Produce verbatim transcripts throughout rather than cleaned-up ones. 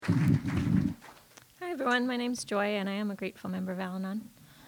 Hi, everyone. My name's Joy, and I am a grateful member of Al-Anon.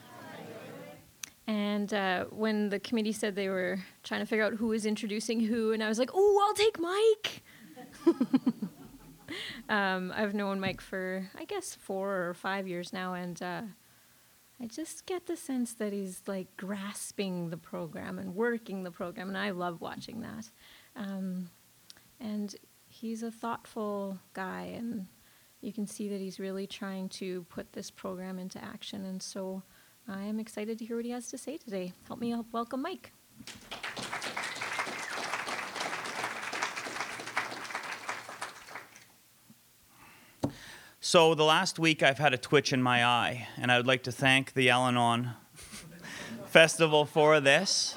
And uh, when the committee said they were trying to figure out who was introducing who, and I was like, oh, I'll take Mike. um, I've known Mike for, I guess, four or five years now, and uh, I just get the sense that he's like grasping the program and working the program, and I love watching that. Um, and he's a thoughtful guy, and you can see that he's really trying to put this program into action, and so I am excited to hear what he has to say today. Help me help welcome Mike. So the last week I've had a twitch in my eye, and I would like to thank the Al-Anon Festival for this.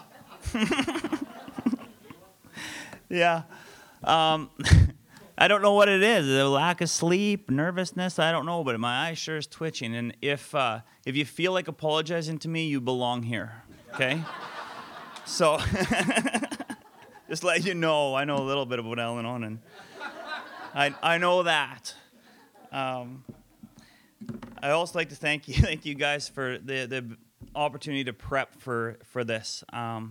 yeah. Um, I don't know what it is, a lack of sleep, nervousness, I don't know, but my eye sure is twitching. And if uh, if you feel like apologizing to me, you belong here, okay? So, just let you know, I know a little bit about Al-Anon, and I, I know that. Um, I also like to thank you, thank you guys for the, the opportunity to prep for, for this. Um,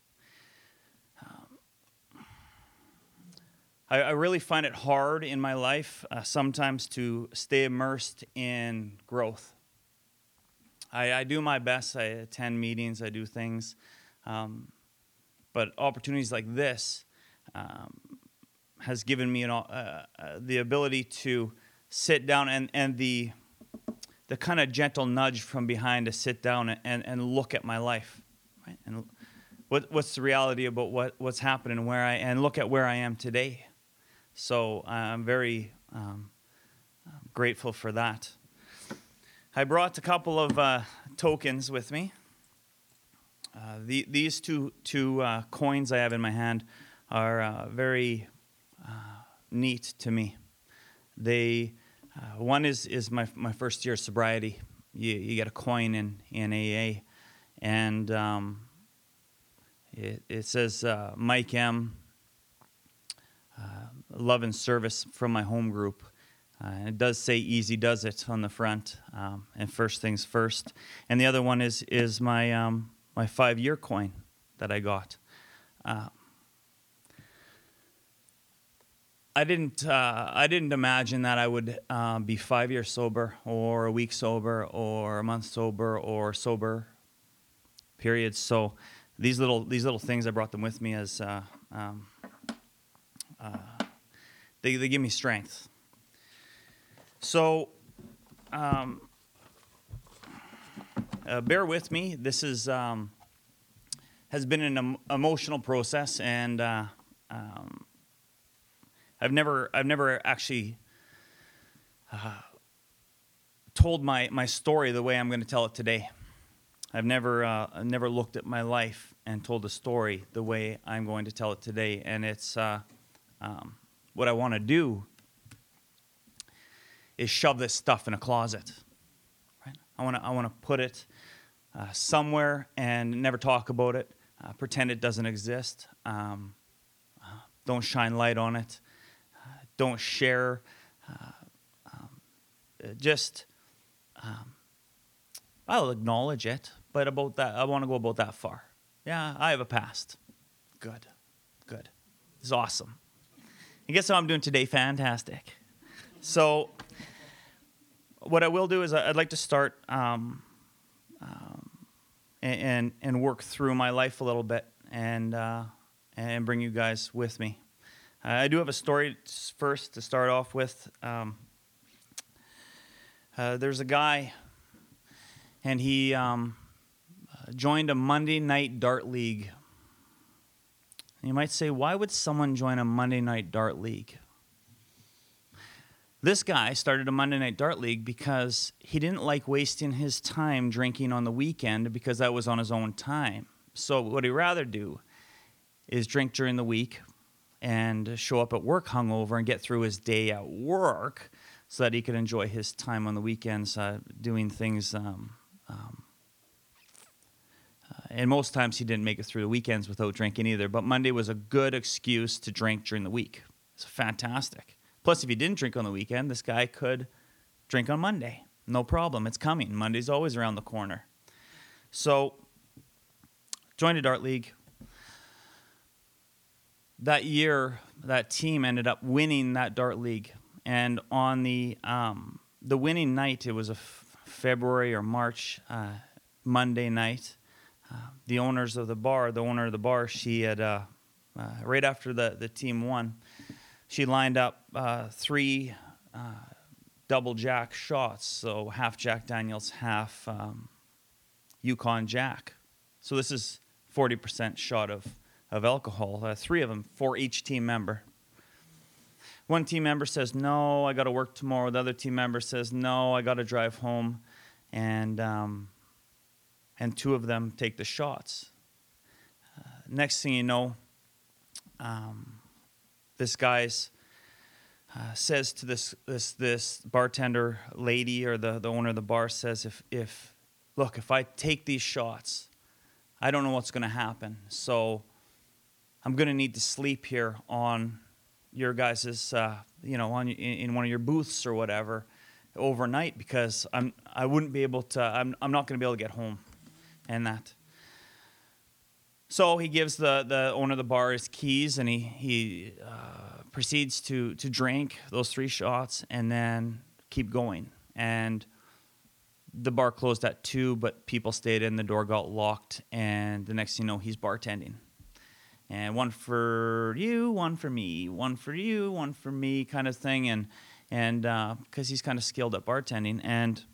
I, I really find it hard in my life uh, sometimes to stay immersed in growth. I, I do my best. I attend meetings. I do things. Um, but opportunities like this um, has given me an, uh, uh, the ability to sit down and, and the the kind of gentle nudge from behind to sit down and, and look at my life, right? And what what's the reality about what, what's happening and where I and look at where I am today. So I'm very um, grateful for that. I brought a couple of uh, tokens with me. Uh, the, these two two uh, coins I have in my hand are uh, very uh, neat to me. They uh, one is is my my first year of sobriety. You you get a coin in in A A, and um, it it says uh, Mike M. Uh, love and service from my home group. Uh, and it does say easy does it on the front, um, and first things first. And the other one is is my um, my five year coin that I got. Uh, I didn't uh, I didn't imagine that I would uh, be five years sober, or a week sober, or a month sober, or sober periods. So these little these little things, I brought them with me as uh, um, uh, they they give me strength. So um, uh, bear with me. This is um, has been an em- emotional process, and uh, um, I've never I've never actually uh, told my, my story the way I'm going to tell it today. I've never uh, I've never looked at my life and told a story the way I'm going to tell it today, and it's uh, um, what I want to do is shove this stuff in a closet. Right? I want to I want to put it uh, somewhere and never talk about it. Uh, pretend it doesn't exist. Um, uh, don't shine light on it. Uh, don't share. Uh, um, just um, I'll acknowledge it, but about that, I want to go about that far. Yeah, I have a past. Good, good. It's awesome. And guess how I'm doing today? Fantastic. So, what I will do is I'd like to start um, um, and and work through my life a little bit and uh, and bring you guys with me. Uh, I do have a story first to start off with. Um, uh, there's a guy, and he um, joined a Monday night dart league. And you might say, why would someone join a Monday night dart league? This guy started a Monday night dart league because he didn't like wasting his time drinking on the weekend because that was on his own time. So what he'd rather do is drink during the week and show up at work hungover and get through his day at work so that he could enjoy his time on the weekends uh, doing things. Um, um, uh, and most times he didn't make it through the weekends without drinking either. But Monday was a good excuse to drink during the week. It's fantastic. Plus, if he didn't drink on the weekend, this guy could drink on Monday. No problem. It's coming. Monday's always around the corner. So, joined a dart league. That year, that team ended up winning that dart league. And on the um, the winning night, it was a f- February or March uh, Monday night. Uh, the owners of the bar, the owner of the bar, she had, uh, uh, right after the, the team won, she lined up uh, three uh, double Jack shots. So half Jack Daniels, half um, Yukon Jack. So this is forty percent shot of, of alcohol, uh, three of them for each team member. One team member says, no, I got to work tomorrow. The other team member says, no, I got to drive home. And um, and two of them take the shots. Uh, next thing you know, um, this guy's uh, says to this this this bartender lady, or the, the owner of the bar, says, if if look, if I take these shots, I don't know what's going to happen. So I'm going to need to sleep here on your guys's, uh, you know, on in, in one of your booths or whatever overnight, because I'm I wouldn't be able to. I'm I'm not going to be able to get home, and that. So he gives the, the owner of the bar his keys, and he he uh, proceeds to to drink those three shots and then keep going. And the bar closed at two, but people stayed in. The door got locked, and the next thing you know, he's bartending. And one for you, one for me, one for you, one for me, kind of thing. And and because uh, he's kind of skilled at bartending. And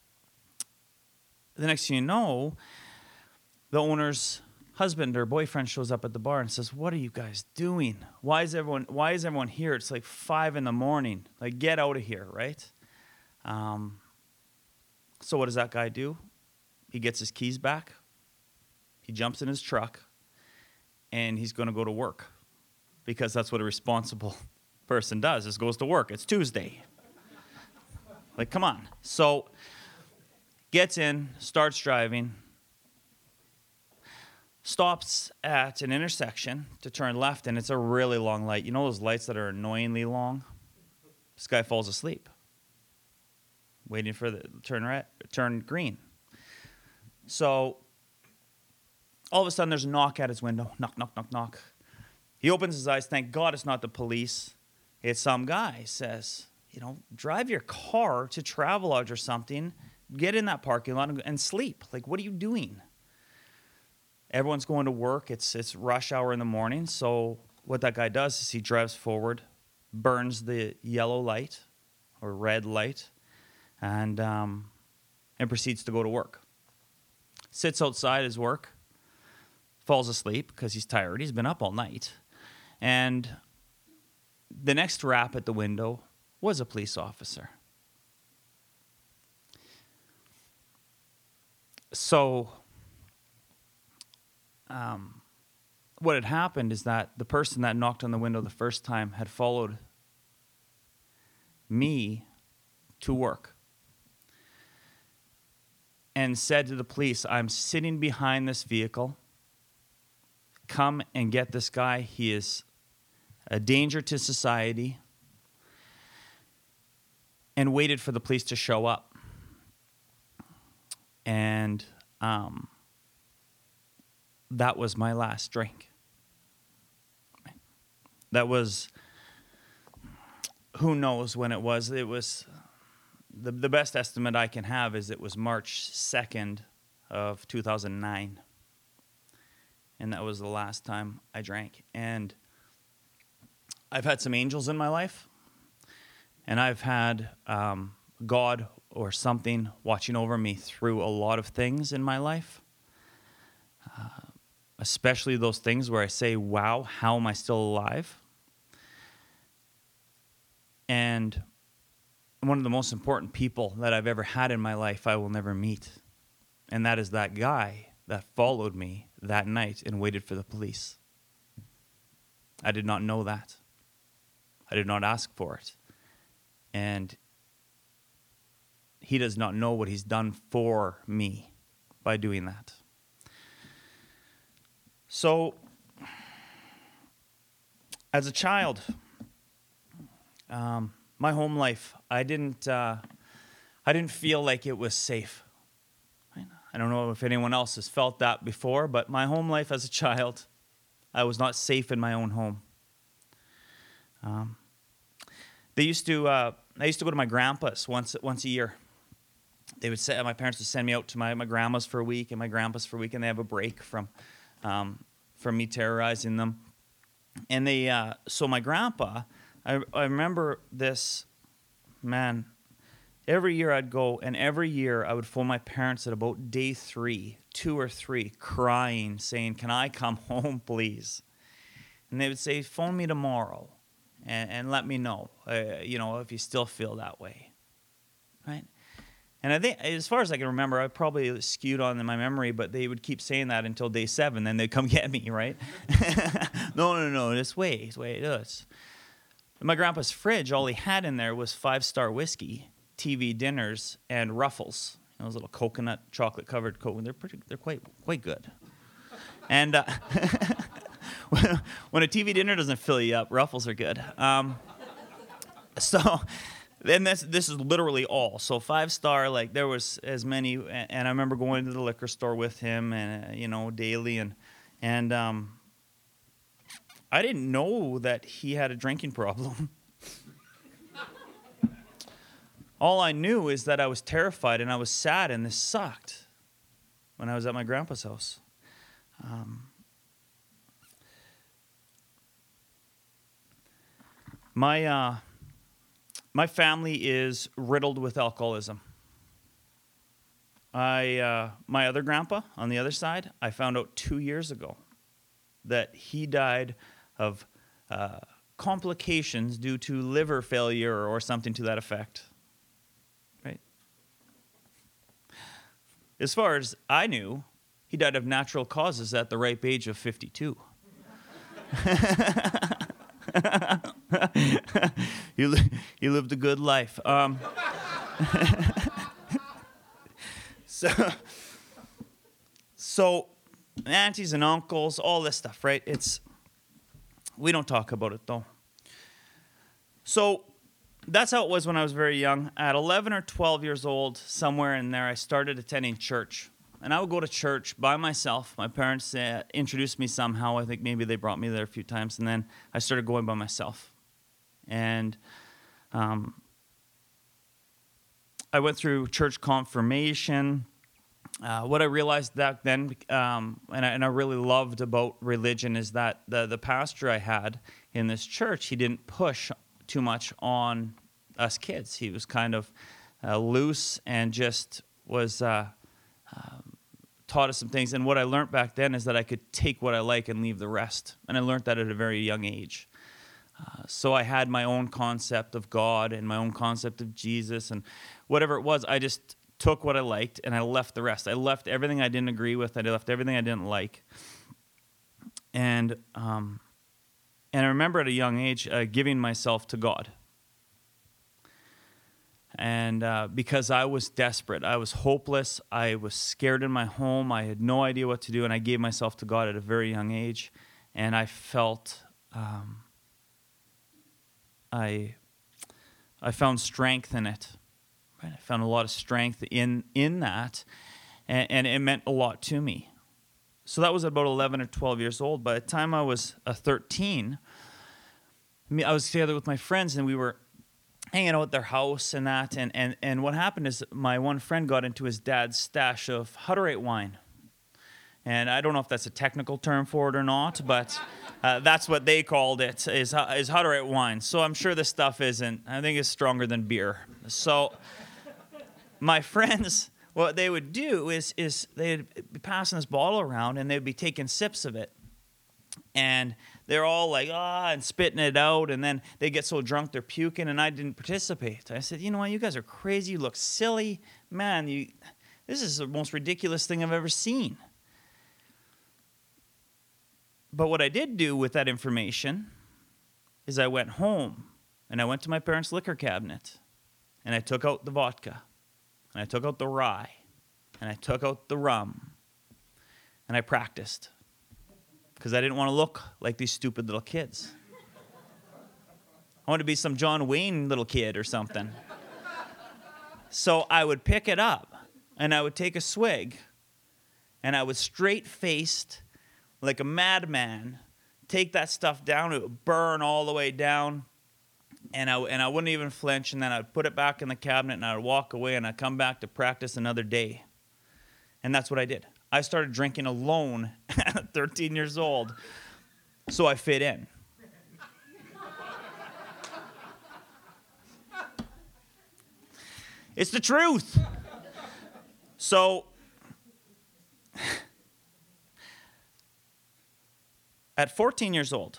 the next thing you know, the owner's husband or boyfriend shows up at the bar and says, "What are you guys doing? Why is everyone Why is everyone here? It's like five in the morning. Like, get out of here, right?" Um. So what does that guy do? He gets his keys back. He jumps in his truck. And he's going to go to work, because that's what a responsible person does, is goes to work. It's Tuesday. Like, come on. So gets in, starts driving, stops at an intersection to turn left, and it's a really long light. You know those lights that are annoyingly long? This guy falls asleep, waiting for the turn red, turn green. So all of a sudden, there's a knock at his window. Knock, knock, knock, knock. He opens his eyes. Thank God it's not the police. It's some guy. Says, you know, drive your car to Travelodge or something. Get in that parking lot and sleep. Like, what are you doing? Everyone's going to work. It's it's rush hour in the morning. So what that guy does is he drives forward, burns the yellow light or red light, and um, and proceeds to go to work. Sits outside his work. Falls asleep because he's tired. He's been up all night. And the next rap at the window was a police officer. So um, what had happened is that the person that knocked on the window the first time had followed me to work and said to the police, "I'm sitting behind this vehicle. Come and get this guy. He is a danger to society." And waited for the police to show up. And um, that was my last drink. That was, who knows when it was. It was, the, the best estimate I can have is it was March second of two thousand nine. And that was the last time I drank. And I've had some angels in my life. And I've had um, God or something watching over me through a lot of things in my life. Uh, especially those things where I say, wow, how am I still alive? And one of the most important people that I've ever had in my life I will never meet. And that is that guy that followed me that night and waited for the police. I did not know that. I did not ask for it. And he does not know what he's done for me by doing that. So, as a child, um, my home life, I didn't, uh, I didn't feel like it was safe. Right? I don't know if anyone else has felt that before, but my home life as a child, I was not safe in my own home. Um, they used to, uh, I used to go to my grandpa's once once a year. They would say, my parents would send me out to my, my grandma's for a week and my grandpa's for a week, and they have a break from, um, from me terrorizing them. And they, uh, so my grandpa, I, I remember this, man, every year I'd go, and every year I would phone my parents at about day three, two or three, crying, saying, can I come home, please? And they would say, phone me tomorrow and, and let me know, uh, you know, if you still feel that way, right? And I think, as far as I can remember, I probably skewed on in my memory, but they would keep saying that until day seven, then they'd come get me, right? no, no, no, just wait, wait, this. My grandpa's fridge, all he had in there was five-star whiskey, T V dinners, and Ruffles. You know, those little coconut, chocolate-covered coconut. They're pretty, they're quite, quite good. And uh, when a T V dinner doesn't fill you up, Ruffles are good. Um, so... And this this is literally all. So five star, like there was as many, and I remember going to the liquor store with him, and uh, you know, daily, and and um, I didn't know that he had a drinking problem. All I knew is that I was terrified and I was sad, and this sucked when I was at my grandpa's house. Um, my. Uh, My family is riddled with alcoholism. I, uh, my other grandpa on the other side, I found out two years ago that he died of uh, complications due to liver failure or something to that effect. Right? As far as I knew, he died of natural causes at the ripe age of fifty-two. he, li- he lived a good life. Um, so, so, aunties and uncles, all this stuff, right? It's, we don't talk about it, though. So, that's how it was when I was very young. At eleven or twelve years old, somewhere in there, I started attending church. And I would go to church by myself. My parents uh, introduced me somehow. I think maybe they brought me there a few times. And then I started going by myself. And um, I went through church confirmation. Uh, what I realized back then, um, and, I, and I really loved about religion, is that the, the pastor I had in this church, he didn't push too much on us kids. He was kind of uh, loose and just was... Uh, um, taught us some things, and what I learned back then is that I could take what I like and leave the rest, and I learned that at a very young age. Uh, so I had my own concept of God and my own concept of Jesus, and whatever it was, I just took what I liked and I left the rest. I left everything I didn't agree with. I left everything I didn't like, and um, and I remember at a young age uh, giving myself to God. And uh, because I was desperate, I was hopeless, I was scared in my home, I had no idea what to do, and I gave myself to God at a very young age, and I felt, um, I, I found strength in it. Right? I found a lot of strength in in that, and, and it meant a lot to me. So that was about eleven or twelve years old. By the time I was uh, thirteen, I was together with my friends, and we were hanging out at their house and that, and, and, and what happened is my one friend got into his dad's stash of Hutterite wine. And I don't know if that's a technical term for it or not, but uh, that's what they called it, is, is Hutterite wine. So I'm sure this stuff isn't, I think it's stronger than beer. So my friends, what they would do is, is they'd be passing this bottle around, and they'd be taking sips of it. And they're all like, ah, and spitting it out, and then they get so drunk they're puking, and I didn't participate. I said, you know what, you guys are crazy, you look silly. Man, you, this is the most ridiculous thing I've ever seen. But what I did do with that information is I went home, and I went to my parents' liquor cabinet, and I took out the vodka, and I took out the rye, and I took out the rum, and I practiced. Because I didn't want to look like these stupid little kids. I wanted to be some John Wayne little kid or something. So I would pick it up, and I would take a swig, and I would straight-faced, like a madman, take that stuff down. It would burn all the way down, and I, and I wouldn't even flinch, and then I'd put it back in the cabinet, and I'd walk away, and I'd come back to practice another day. And that's what I did. I started drinking alone at thirteen years old, so I fit in. It's the truth. So, at fourteen years old,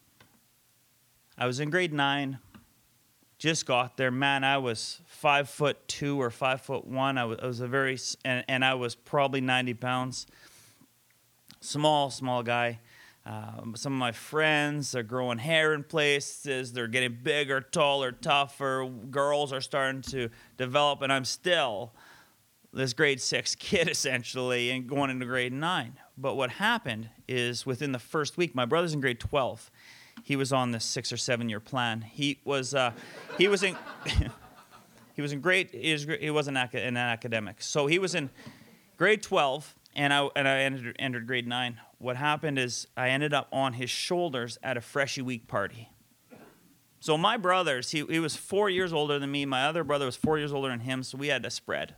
I was in grade nine, just got there. Man, I was five foot two or five foot one. I was, I was a very, and, and I was probably ninety pounds. Small, small guy. Um, some of my friends are growing hair in places. They're getting bigger, taller, tougher. Girls are starting to develop, and I'm still this grade six kid, essentially, and going into grade nine. But what happened is within the first week, my brother's in grade twelve. He was on this six or seven year plan. He was, uh, he was in, he was in grade. He, was, he wasn't an academic, so he was in grade twelve, and I and I entered, entered grade nine. What happened is I ended up on his shoulders at a Freshie Week party. So my brothers, he, he was four years older than me. My other brother was four years older than him, so we had to spread.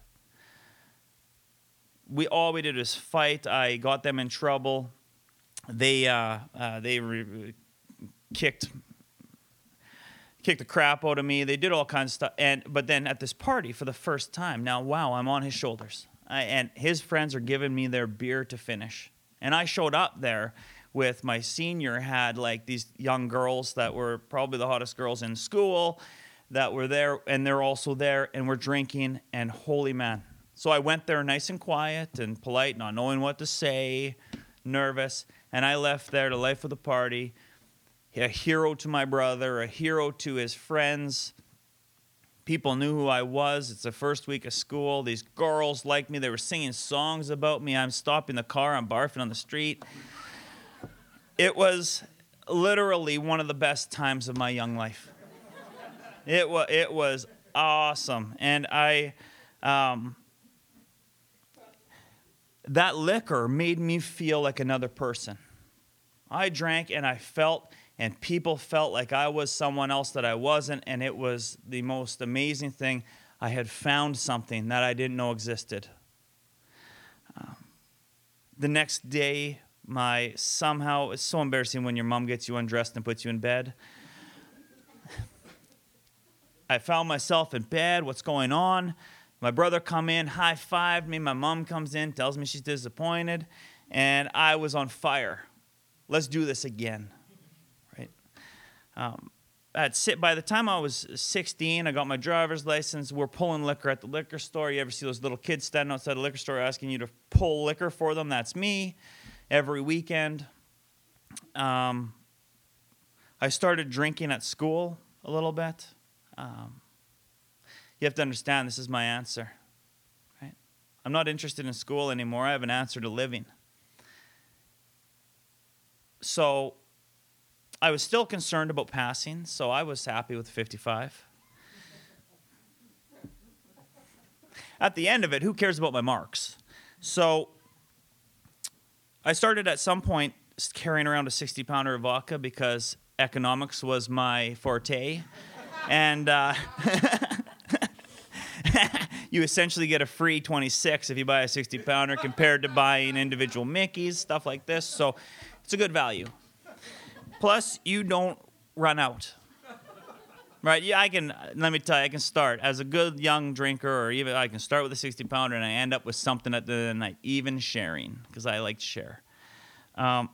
We all we did was fight. I got them in trouble. They uh, uh, they re- kicked kicked the crap out of me. They did all kinds of stuff. And but then at this party for the first time, now wow, I'm on his shoulders, I, and his friends are giving me their beer to finish. And I showed up there with my senior had like these young girls that were probably the hottest girls in school that were there, and they're also there, and we're drinking, and holy man. So I went there nice and quiet and polite, not knowing what to say, nervous, and I left there, the life of the party, a hero to my brother, a hero to his friends. People knew who I was. It's the first week of school. These girls liked me. They were singing songs about me. I'm stopping the car. I'm barfing on the street. It was literally one of the best times of my young life. It was, it was awesome. And I, um, that liquor made me feel like another person. I drank and I felt, and people felt like I was someone else that I wasn't, and it was the most amazing thing. I had found something that I didn't know existed. Um, the next day, my somehow, it's so embarrassing when your mom gets you undressed and puts you in bed. I found myself in bed. What's going on? My brother come in, high-fived me. My mom comes in, tells me she's disappointed, and I was on fire. Let's do this again. Um, I'd sit, by the time I was sixteen, I got my driver's license. We're pulling liquor at the liquor store. You ever see those little kids standing outside the liquor store asking you to pull liquor for them? That's me every weekend. Um, I started drinking at school a little bit. Um, you have to understand, this is my answer. Right? I'm not interested in school anymore. I have an answer to living. So I was still concerned about passing, so I was happy with fifty-five. At the end of it, who cares about my marks? So I started at some point carrying around a sixty pounder of vodka because economics was my forte. And uh, you essentially get a free twenty-six if you buy a sixty pounder compared to buying individual Mickeys, stuff like this. So it's a good value. Plus, you don't run out, right? Yeah, I can, let me tell you, I can start as a good young drinker, or even I can start with a sixty pounder and I end up with something at the end of the night, even sharing, because I like to share. Um,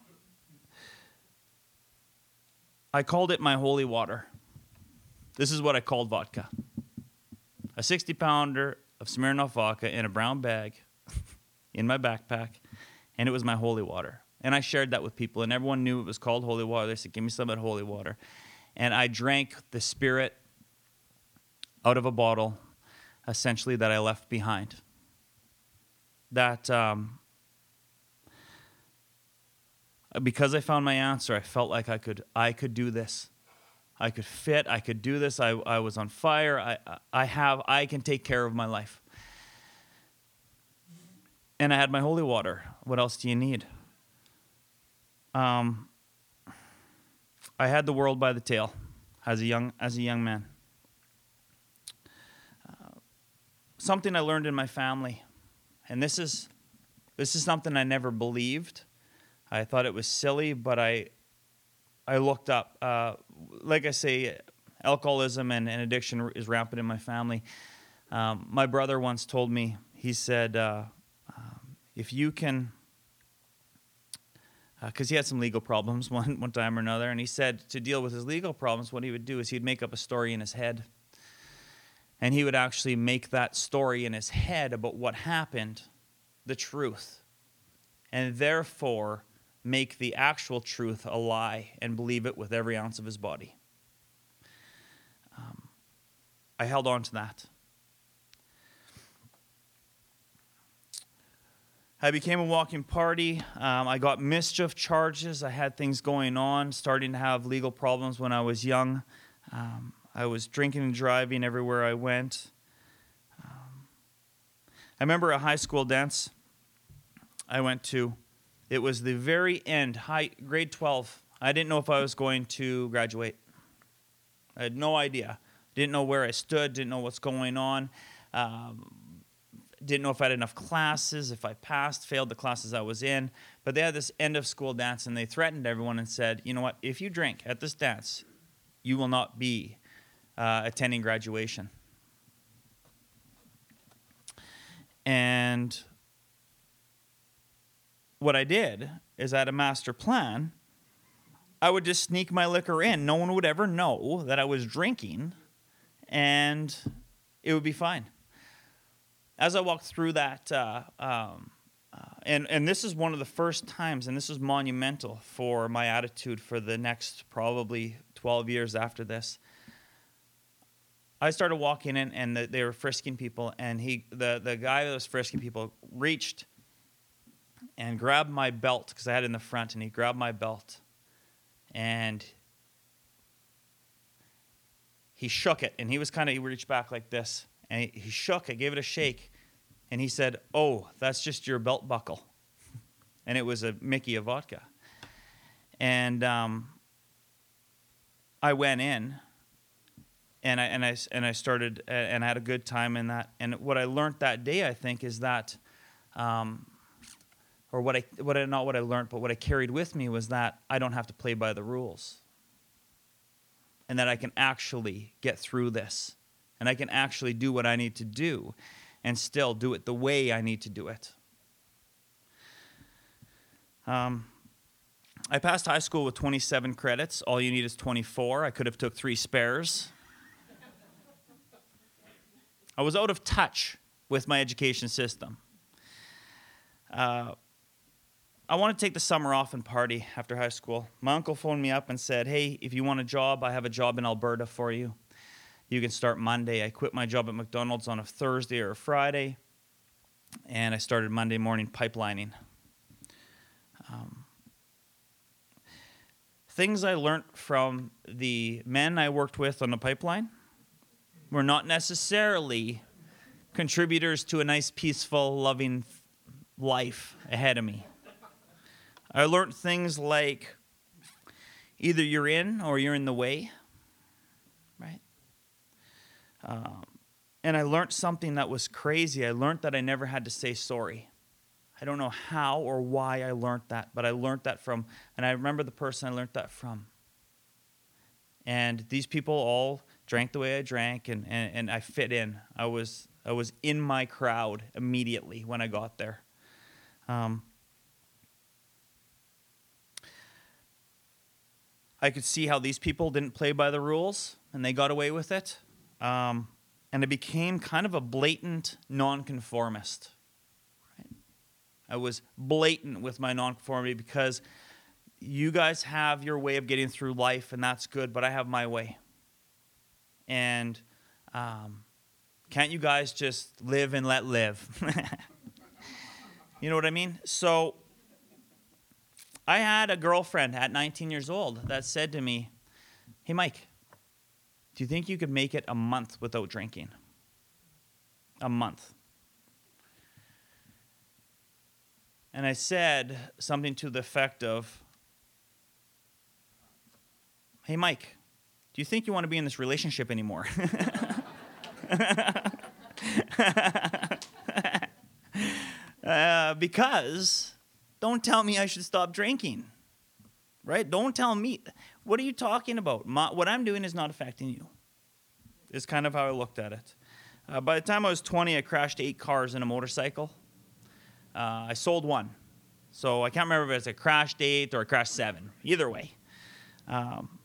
I called it my holy water. This is what I called vodka. A sixty pounder of Smirnoff vodka in a brown bag in my backpack, and it was my holy water. And I shared that with people, and everyone knew it was called holy water. They said, give me some of that holy water. And I drank the Spirit out of a bottle, essentially, that I left behind. That, um, because I found my answer, I felt like I could, I could do this. I could fit. I could do this. I, I was on fire. I, I have, I can take care of my life. And I had my holy water. What else do you need? Um, I had the world by the tail as a young, as a young man. Uh, something I learned in my family, and this is, this is something I never believed. I thought it was silly, but I, I looked up. Uh, like I say, alcoholism and, and addiction is rampant in my family. Um, my brother once told me, he said, uh, um, if you can, because uh, he had some legal problems one, one time or another, and he said to deal with his legal problems, what he would do is he'd make up a story in his head. And he would actually make that story in his head about what happened the truth. And therefore make the actual truth a lie and believe it with every ounce of his body. Um, I held on to that. I became a walking party. Um, I got mischief charges. I had things going on, starting to have legal problems when I was young. Um, I was drinking and driving everywhere I went. Um, I remember a high school dance I went to. It was the very end, high, grade twelve. I didn't know if I was going to graduate. I had no idea. Didn't know where I stood, didn't know what's going on. Um, didn't know if I had enough classes, if I passed, failed the classes I was in. But they had this end of school dance, and they threatened everyone and said, you know what, if you drink at this dance, you will not be uh, attending graduation. And what I did is I had a master plan. I would just sneak my liquor in. No one would ever know that I was drinking, and it would be fine. As I walked through that, uh, um, uh, and, and this is one of the first times, and this is monumental for my attitude for the next probably twelve years after this. I started walking in, and the, they were frisking people, and he, the, the guy that was frisking people reached and grabbed my belt, because I had it in the front, and he grabbed my belt, and he shook it, and he was kind of, he reached back like this, and he, he shook it, gave it a shake, and he said, oh, that's just your belt buckle. And it was a Mickey of vodka. And um, I went in, and I, and I, and I started, and I had a good time in that, and what I learned that day, I think, is that, um, or what I, what I, not what I learned, but what I carried with me was that I don't have to play by the rules. And that I can actually get through this. And I can actually do what I need to do and still do it the way I need to do it. Um, I passed high school with twenty-seven credits. All you need is twenty-four. I could have took three spares. I was out of touch with my education system. Uh, I want to take the summer off and party after high school. My uncle phoned me up and said, hey, if you want a job, I have a job in Alberta for you. You can start Monday. I quit my job at McDonald's on a Thursday or a Friday, and I started Monday morning pipelining. Um, things I learned from the men I worked with on the pipeline were not necessarily contributors to a nice, peaceful, loving life ahead of me. I learned things like either you're in or you're in the way, right? Um, and I learned something that was crazy. I learned that I never had to say sorry. I don't know how or why I learned that, but I learned that from, and I remember the person I learned that from. And these people all drank the way I drank, and, and, and I fit in. I was I was in my crowd immediately when I got there. Um, I could see how these people didn't play by the rules, and they got away with it. Um, and I became kind of a blatant nonconformist. Right? I was blatant with my nonconformity because you guys have your way of getting through life, and that's good, but I have my way. And um, can't you guys just live and let live? You know what I mean? So I had a girlfriend at nineteen years old that said to me, hey, Mike, do you think you could make it a month without drinking? A month. And I said something to the effect of, hey, Mike, do you think you want to be in this relationship anymore? uh, because don't tell me I should stop drinking, right? Don't tell me. What are you talking about? My, what I'm doing is not affecting you. Is kind of how I looked at it. Uh, by the time I was twenty, I crashed eight cars in a motorcycle. Uh, I sold one. So I can't remember if it was a crashed eight or a crashed seven. Either way. Um,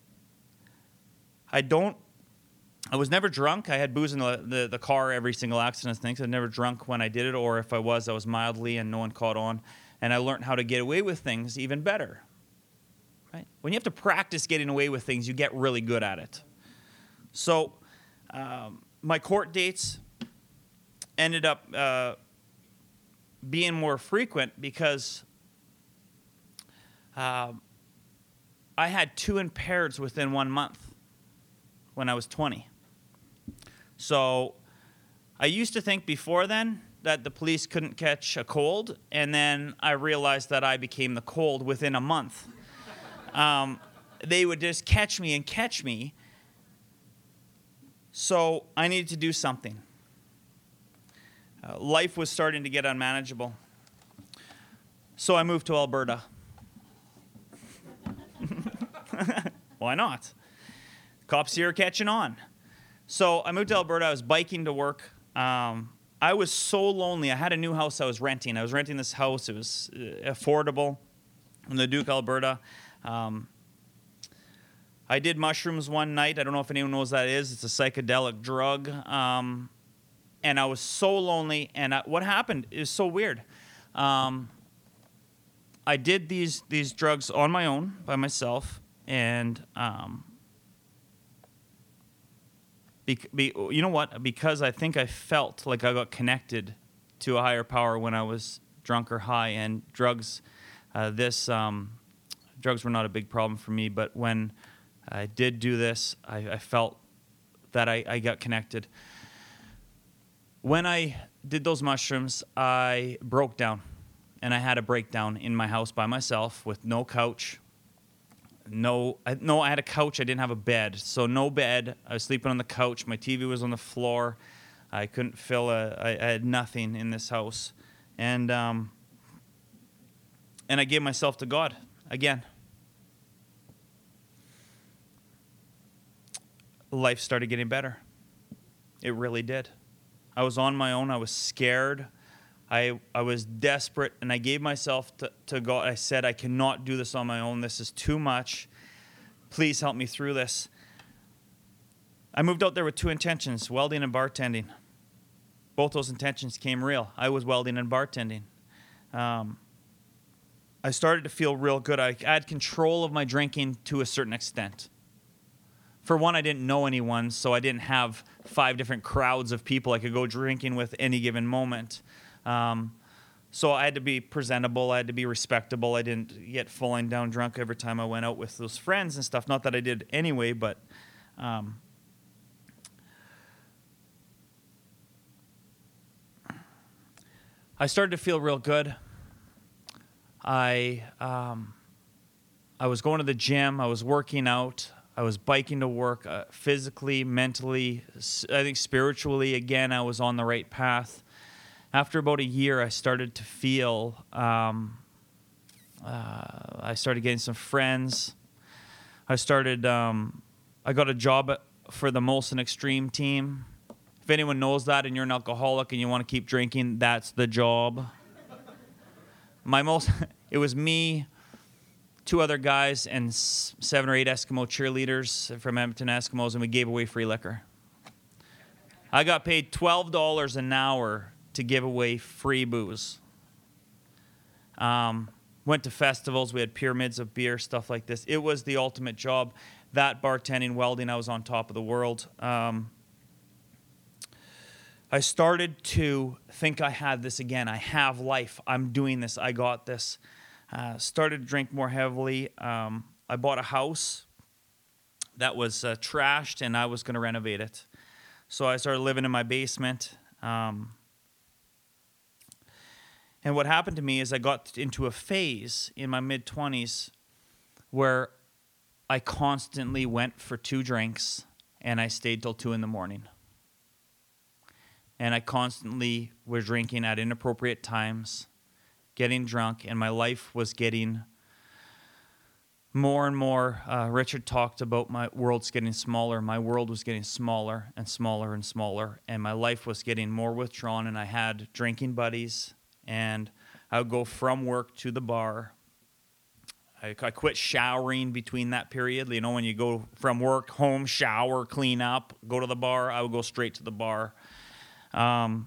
I don't, I was never drunk. I had booze in the, the, the car every single accident thing. So I was never drunk when I did it, or if I was, I was mildly and no one caught on. And I learned how to get away with things even better. Right? When you have to practice getting away with things, you get really good at it. So um, my court dates ended up uh, being more frequent because uh, I had two impairs within one month when I was twenty. So I used to think before then that the police couldn't catch a cold, and then I realized that I became the cold within a month. Um, they would just catch me and catch me. So I needed to do something. Uh, life was starting to get unmanageable. So I moved to Alberta. Why not? Cops here are catching on. So I moved to Alberta. I was biking to work. Um, I was so lonely. I had a new house I was renting. I was renting this house. It was uh, affordable in Leduc, Alberta. Um, I did mushrooms one night. I don't know if anyone knows what that is. It's a psychedelic drug. Um, and I was so lonely. And I, what happened is so weird. Um, I did these these drugs on my own, by myself. And um, be, be, you know what? Because I think I felt like I got connected to a higher power when I was drunk or high. And drugs, uh, this um, drugs were not a big problem for me. But when I did do this, I, I felt that I, I got connected. When I did those mushrooms, I broke down. And I had a breakdown in my house by myself with no couch. No, I, no, I had a couch. I didn't have a bed. So no bed. I was sleeping on the couch. My T V was on the floor. I couldn't fill a, I, I had nothing in this house. And, um, and I gave myself to God again. Life started getting better. It really did. I was on my own. I was scared. I I was desperate, and I gave myself to, to God. I said, I cannot do this on my own. This is too much. Please help me through this. I moved out there with two intentions, welding and bartending. Both those intentions came real. I was welding and bartending. Um, I started to feel real good. I had control of my drinking to a certain extent. For one, I didn't know anyone, so I didn't have five different crowds of people I could go drinking with any given moment. Um, so I had to be presentable. I had to be respectable. I didn't get falling down drunk every time I went out with those friends and stuff. Not that I did anyway, but um, I started to feel real good. I um, I was going to the gym. I was working out. I was biking to work. Uh, physically, mentally, I think spiritually, again, I was on the right path. After about a year, I started to feel, um, uh, I started getting some friends. I started, um, I got a job at, for the Molson Extreme team. If anyone knows that and you're an alcoholic and you want to keep drinking, that's the job. My most, it was me, two other guys, and s- seven or eight Eskimo cheerleaders from Edmonton Eskimos, and we gave away free liquor. I got paid twelve dollars an hour to give away free booze. Um, went to festivals. We had pyramids of beer, stuff like this. It was the ultimate job. That, bartending, welding, I was on top of the world. Um, I started to think I had this again. I have life. I'm doing this. I got this. Uh, started to drink more heavily. Um, I bought a house. that was uh, trashed, and I was going to renovate it. So I started living in my basement. Um, and what happened to me is I got into a phase in my mid-twenties where I constantly went for two drinks, and I stayed till two in the morning. And I constantly was drinking at inappropriate times, getting drunk, and my life was getting more and more. Uh, Richard talked about my world's getting smaller. My world was getting smaller and smaller and smaller, and my life was getting more withdrawn, and I had drinking buddies, and I would go from work to the bar. I, I quit showering between that period. You know, when you go from work, home, shower, clean up, go to the bar, I would go straight to the bar. Um,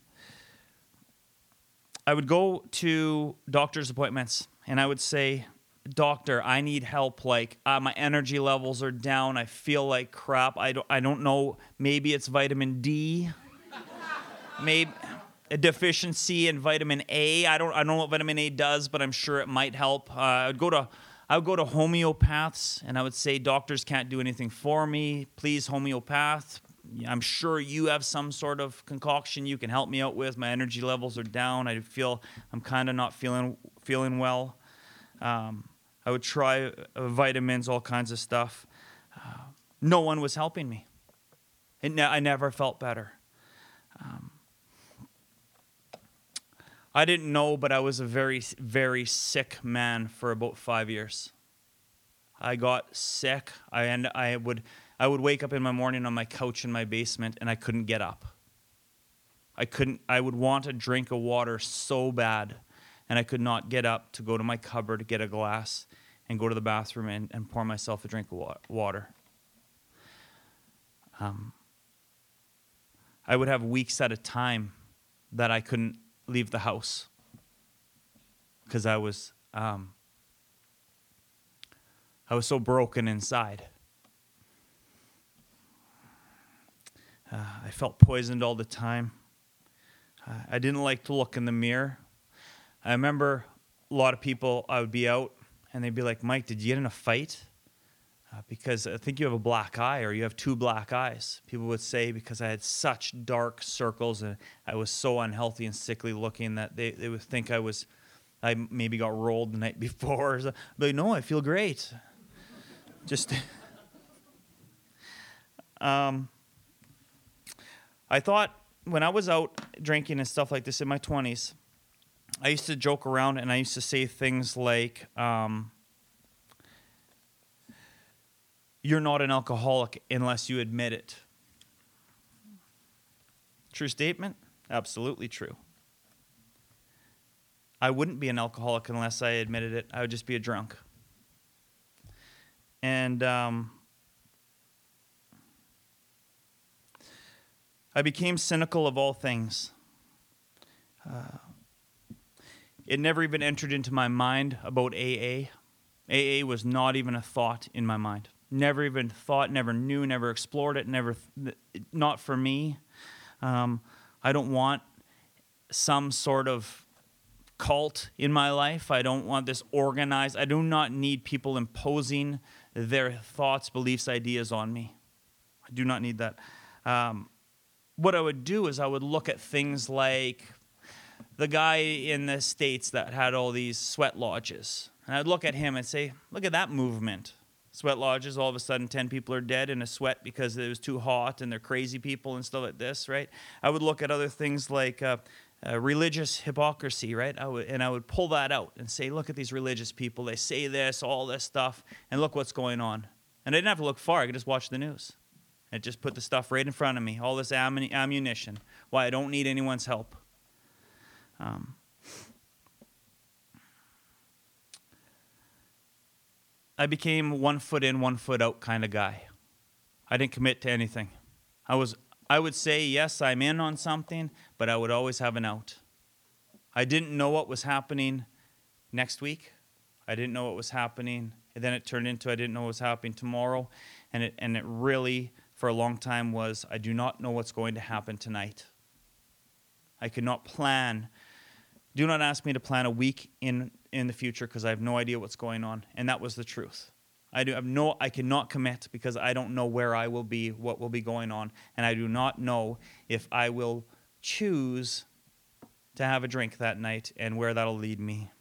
I would go to doctor's appointments, and I would say, doctor, I need help. Like, uh, my energy levels are down. I feel like crap. I don't, I don't know. Maybe it's vitamin D. Maybe a deficiency in vitamin A. I don't, I don't know what vitamin A does, but I'm sure it might help. Uh, I would go to, I would go to homeopaths, and I would say, doctors can't do anything for me. Please, homeopath. I'm sure you have some sort of concoction you can help me out with. My energy levels are down. I feel I'm kind of not feeling feeling well. Um, I would try uh, vitamins, all kinds of stuff. Uh, no one was helping me. It ne- I never felt better. Um, I didn't know, but I was a very, very sick man for about five years. I got sick. I and I would I would wake up in my morning on my couch in my basement, and I couldn't get up. I couldn't. I would want a drink of water so bad, and I could not get up to go to my cupboard, get a glass, and go to the bathroom and, and pour myself a drink of wa- water. Um, I would have weeks at a time that I couldn't leave the house because I was um, I was so broken inside. Uh, I felt poisoned all the time. Uh, I didn't like to look in the mirror. I remember a lot of people, I would be out, and they'd be like, Mike, did you get in a fight? Uh, because I think you have a black eye, or you have two black eyes. People would say because I had such dark circles, and I was so unhealthy and sickly looking that they, they would think I was, I maybe got rolled the night before. But like, no, I feel great. Just, um, I thought when I was out drinking and stuff like this in my twenties, I used to joke around, and I used to say things like, um, you're not an alcoholic unless you admit it. True statement? Absolutely true. I wouldn't be an alcoholic unless I admitted it. I would just be a drunk. And um, I became cynical of all things. Uh, It never even entered into my mind about A A. A A was not even a thought in my mind. Never even thought, never knew, never explored it, never, not for me. Um, I don't want some sort of cult in my life. I don't want this organized. I do not need people imposing their thoughts, beliefs, ideas on me. I do not need that. Um, what I would do is I would look at things like the guy in the States that had all these sweat lodges. And I'd look at him and say, look at that movement. Sweat lodges, all of a sudden ten people are dead in a sweat because it was too hot and they're crazy people and stuff like this, right? I would look at other things like uh, uh, religious hypocrisy, right? I would, and I would pull that out and say, look at these religious people. They say this, all this stuff, and look what's going on. And I didn't have to look far. I could just watch the news. It just put the stuff right in front of me, all this am- ammunition. Why I don't need anyone's help. Um, I became one foot in, one foot out kind of guy. I didn't commit to anything. I was, I would say, yes, I'm in on something, but I would always have an out. I didn't know what was happening next week. I didn't know what was happening. And then it turned into I didn't know what was happening tomorrow. And it, and it really, for a long time, was I do not know what's going to happen tonight. I could not plan. Do not ask me to plan a week in, in the future because I have no idea what's going on. And that was the truth. I do have no, I cannot commit because I don't know where I will be, what will be going on, and I do not know if I will choose to have a drink that night and where that'll lead me.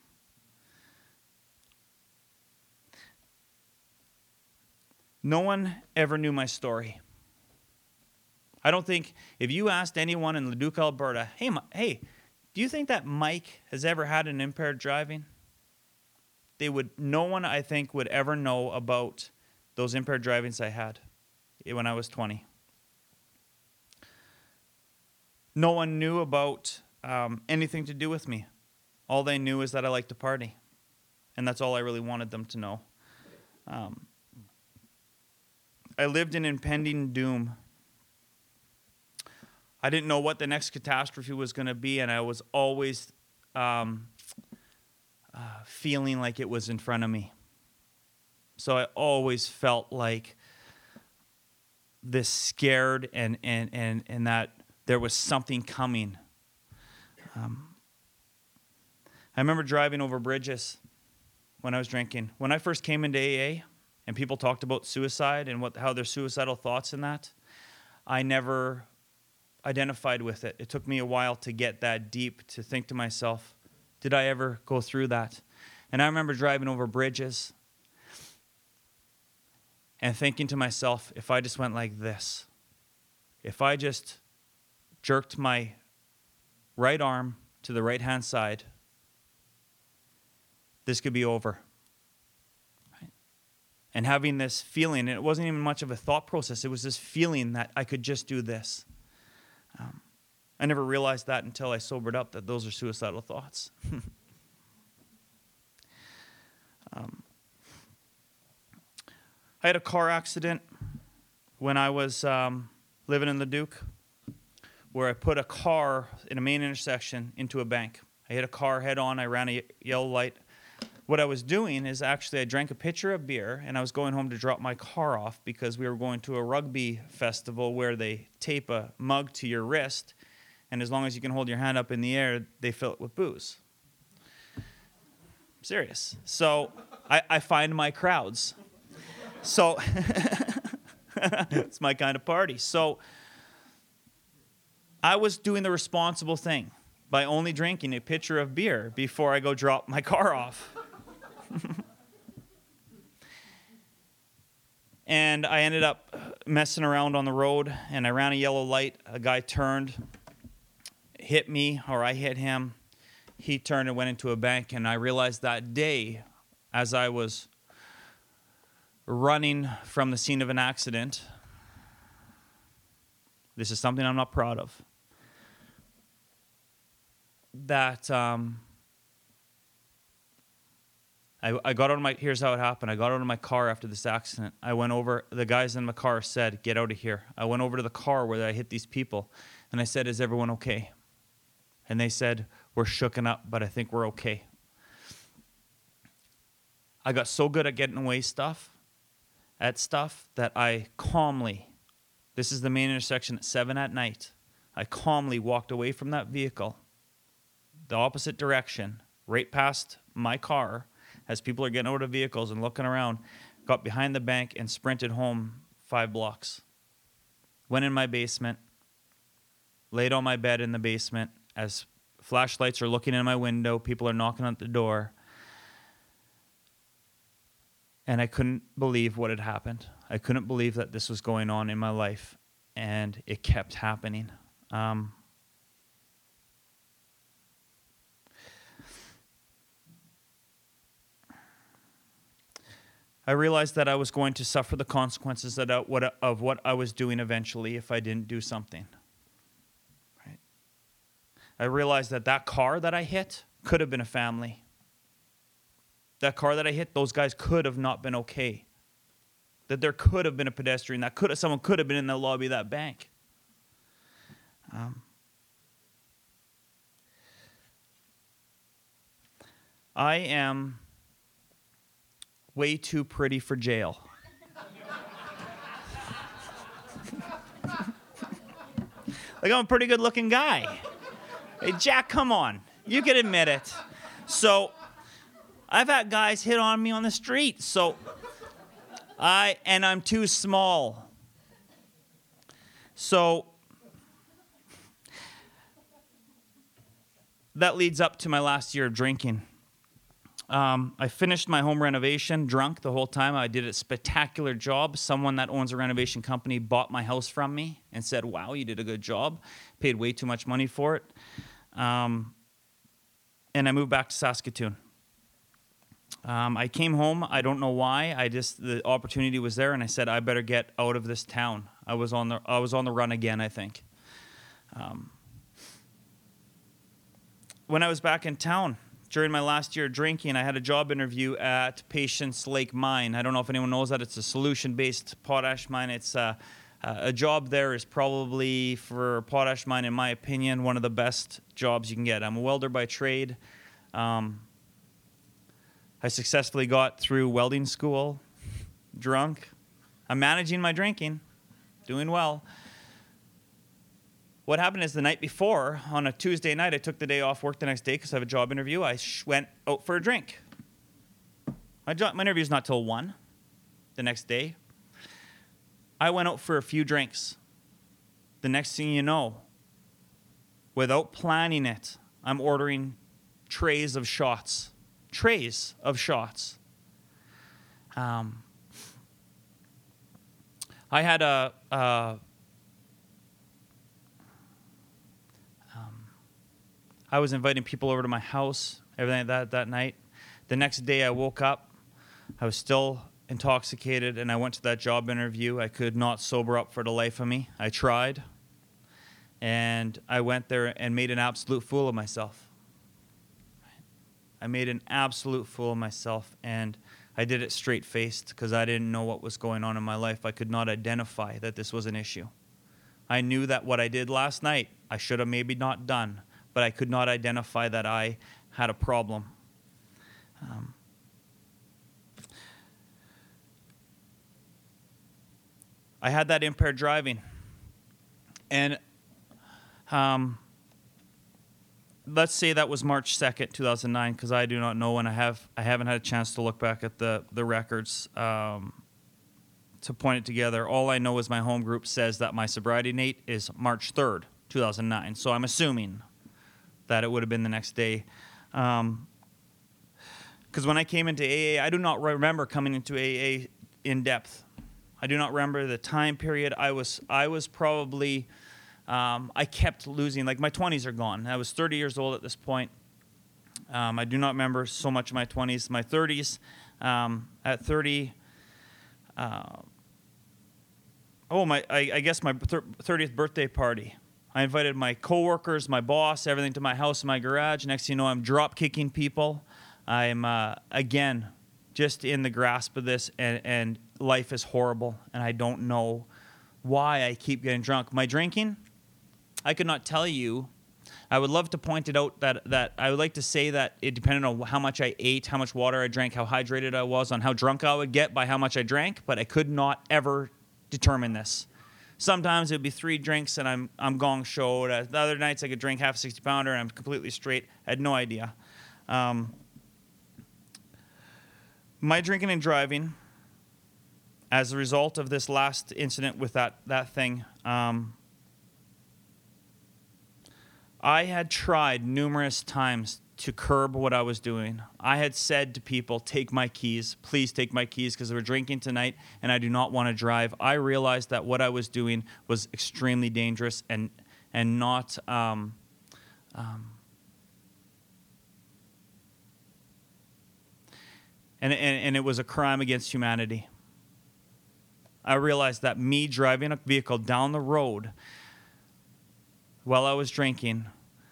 No one ever knew my story. I don't think if you asked anyone in Leduc, Alberta, hey, hey, do you think that Mike has ever had an impaired driving? They would, no one, I think, would ever know about those impaired drivings I had when I was twenty. No one knew about um, anything to do with me. All they knew is that I liked to party. And that's all I really wanted them to know. Um, I lived in impending doom. I didn't know what the next catastrophe was going to be, and I was always um, uh, feeling like it was in front of me. So I always felt like this scared and and and, and that there was something coming. Um, I remember driving over bridges when I was drinking. When I first came into A A and people talked about suicide and what how their suicidal thoughts and that, I never identified with it. It took me a while to get that deep, to think to myself, did I ever go through that? And I remember driving over bridges and thinking to myself, if I just went like this, if I just jerked my right arm to the right-hand side, this could be over. Right? And having this feeling, and it wasn't even much of a thought process, it was this feeling that I could just do this. Um, I never realized that until I sobered up, that those are suicidal thoughts. um, I had a car accident when I was um, living in Leduc, where I put a car in a main intersection into a bank. I hit a car head on. I ran a yellow light. What I was doing is actually I drank a pitcher of beer, and I was going home to drop my car off because we were going to a rugby festival where they tape a mug to your wrist, and as long as you can hold your hand up in the air, they fill it with booze. I'm serious. So I, I find my crowds. So it's my kind of party. So I was doing the responsible thing by only drinking a pitcher of beer before I go drop my car off. And I ended up messing around on the road, and I ran a yellow light. A guy turned, hit me, or I hit him. He turned and went into a bank, and I realized that day, as I was running from the scene of an accident, this is something I'm not proud of, that um, I, I got out of my, here's how it happened. I got out of my car after this accident. I went over, the guys in my car said, get out of here. I went over to the car where I hit these people, and I said, is everyone okay? And they said, we're shooken up, but I think we're okay. I got so good at getting away stuff, at stuff, that I calmly, this is the main intersection at seven at night, I calmly walked away from that vehicle, the opposite direction, right past my car, as people are getting out of vehicles and looking around, got behind the bank and sprinted home five blocks. Went in my basement, laid on my bed in the basement as flashlights are looking in my window, people are knocking at the door. And I couldn't believe what had happened. I couldn't believe that this was going on in my life, and it kept happening. Um, I realized that I was going to suffer the consequences of what, of what I was doing eventually if I didn't do something. Right? I realized that that car that I hit could have been a family. That car that I hit, those guys could have not been okay. That there could have been a pedestrian. That could have, someone could have been in the lobby of that bank. Um, I am way too pretty for jail. Like, I'm a pretty good looking guy. Hey, Jack, come on. You can admit it. So I've had guys hit on me on the street. So I and I'm too small. So that leads up to my last year of drinking. Um, I finished my home renovation drunk the whole time. I did a spectacular job. Someone that owns a renovation company bought my house from me and said, wow, you did a good job. Paid way too much money for it. Um, and I moved back to Saskatoon. Um, I came home. I don't know why. I just, the opportunity was there, and I said, I better get out of this town. I was on the, I was on the run again, I think. Um, when I was back in town, during my last year drinking, I had a job interview at Patience Lake Mine. I don't know if anyone knows that. It's a solution-based potash mine. It's uh, a job there is probably, for potash mine, in my opinion, one of the best jobs you can get. I'm a welder by trade. Um, I successfully got through welding school, drunk. I'm managing my drinking, doing well. What happened is the night before, on a Tuesday night, I took the day off work the next day because I have a job interview. I sh- went out for a drink. My, job, my interview's not till one the next day. I went out for a few drinks. The next thing you know, without planning it, I'm ordering trays of shots. Trays of shots. Um, I had a... a I was inviting people over to my house, everything like that that night. The next day I woke up, I was still intoxicated, and I went to that job interview. I could not sober up for the life of me. I tried, and I went there and made an absolute fool of myself. I made an absolute fool of myself, and I did it straight-faced because I didn't know what was going on in my life. I could not identify that this was an issue. I knew that what I did last night, I should have maybe not done, but I could not identify that I had a problem. Um, I had that impaired driving. And um, let's say that was March second, two thousand nine, because I do not know, and I, have, I haven't had a chance to look back at the, the records um, to point it together. All I know is my home group says that my sobriety date is March third, two thousand nine, so I'm assuming that it would have been the next day. Um, because when I came into A A, I do not remember coming into A A in depth. I do not remember the time period. I was I was probably, um, I kept losing, like my twenties are gone. I was thirty years old at this point. Um, I do not remember so much of my twenties. My thirties, um, at thirty, uh, oh, my, I, I guess my thirtieth birthday party. I invited my coworkers, my boss, everything to my house, my garage. Next thing you know, I'm drop kicking people. I'm, uh, again, just in the grasp of this, and, and life is horrible, and I don't know why I keep getting drunk. My drinking, I could not tell you. I would love to point it out that, that I would like to say that it depended on how much I ate, how much water I drank, how hydrated I was, on how drunk I would get by how much I drank, but I could not ever determine this. Sometimes it would be three drinks and I'm I'm gong showed. The other nights I could drink half a sixty pounder and I'm completely straight. I had no idea. Um, my drinking and driving, as a result of this last incident with that, that thing, um, I had tried numerous times to curb what I was doing. I had said to people, take my keys, please take my keys, because we're drinking tonight and I do not want to drive. I realized that what I was doing was extremely dangerous and and not um, um, and, and and it was a crime against humanity. I realized that me driving a vehicle down the road while I was drinking,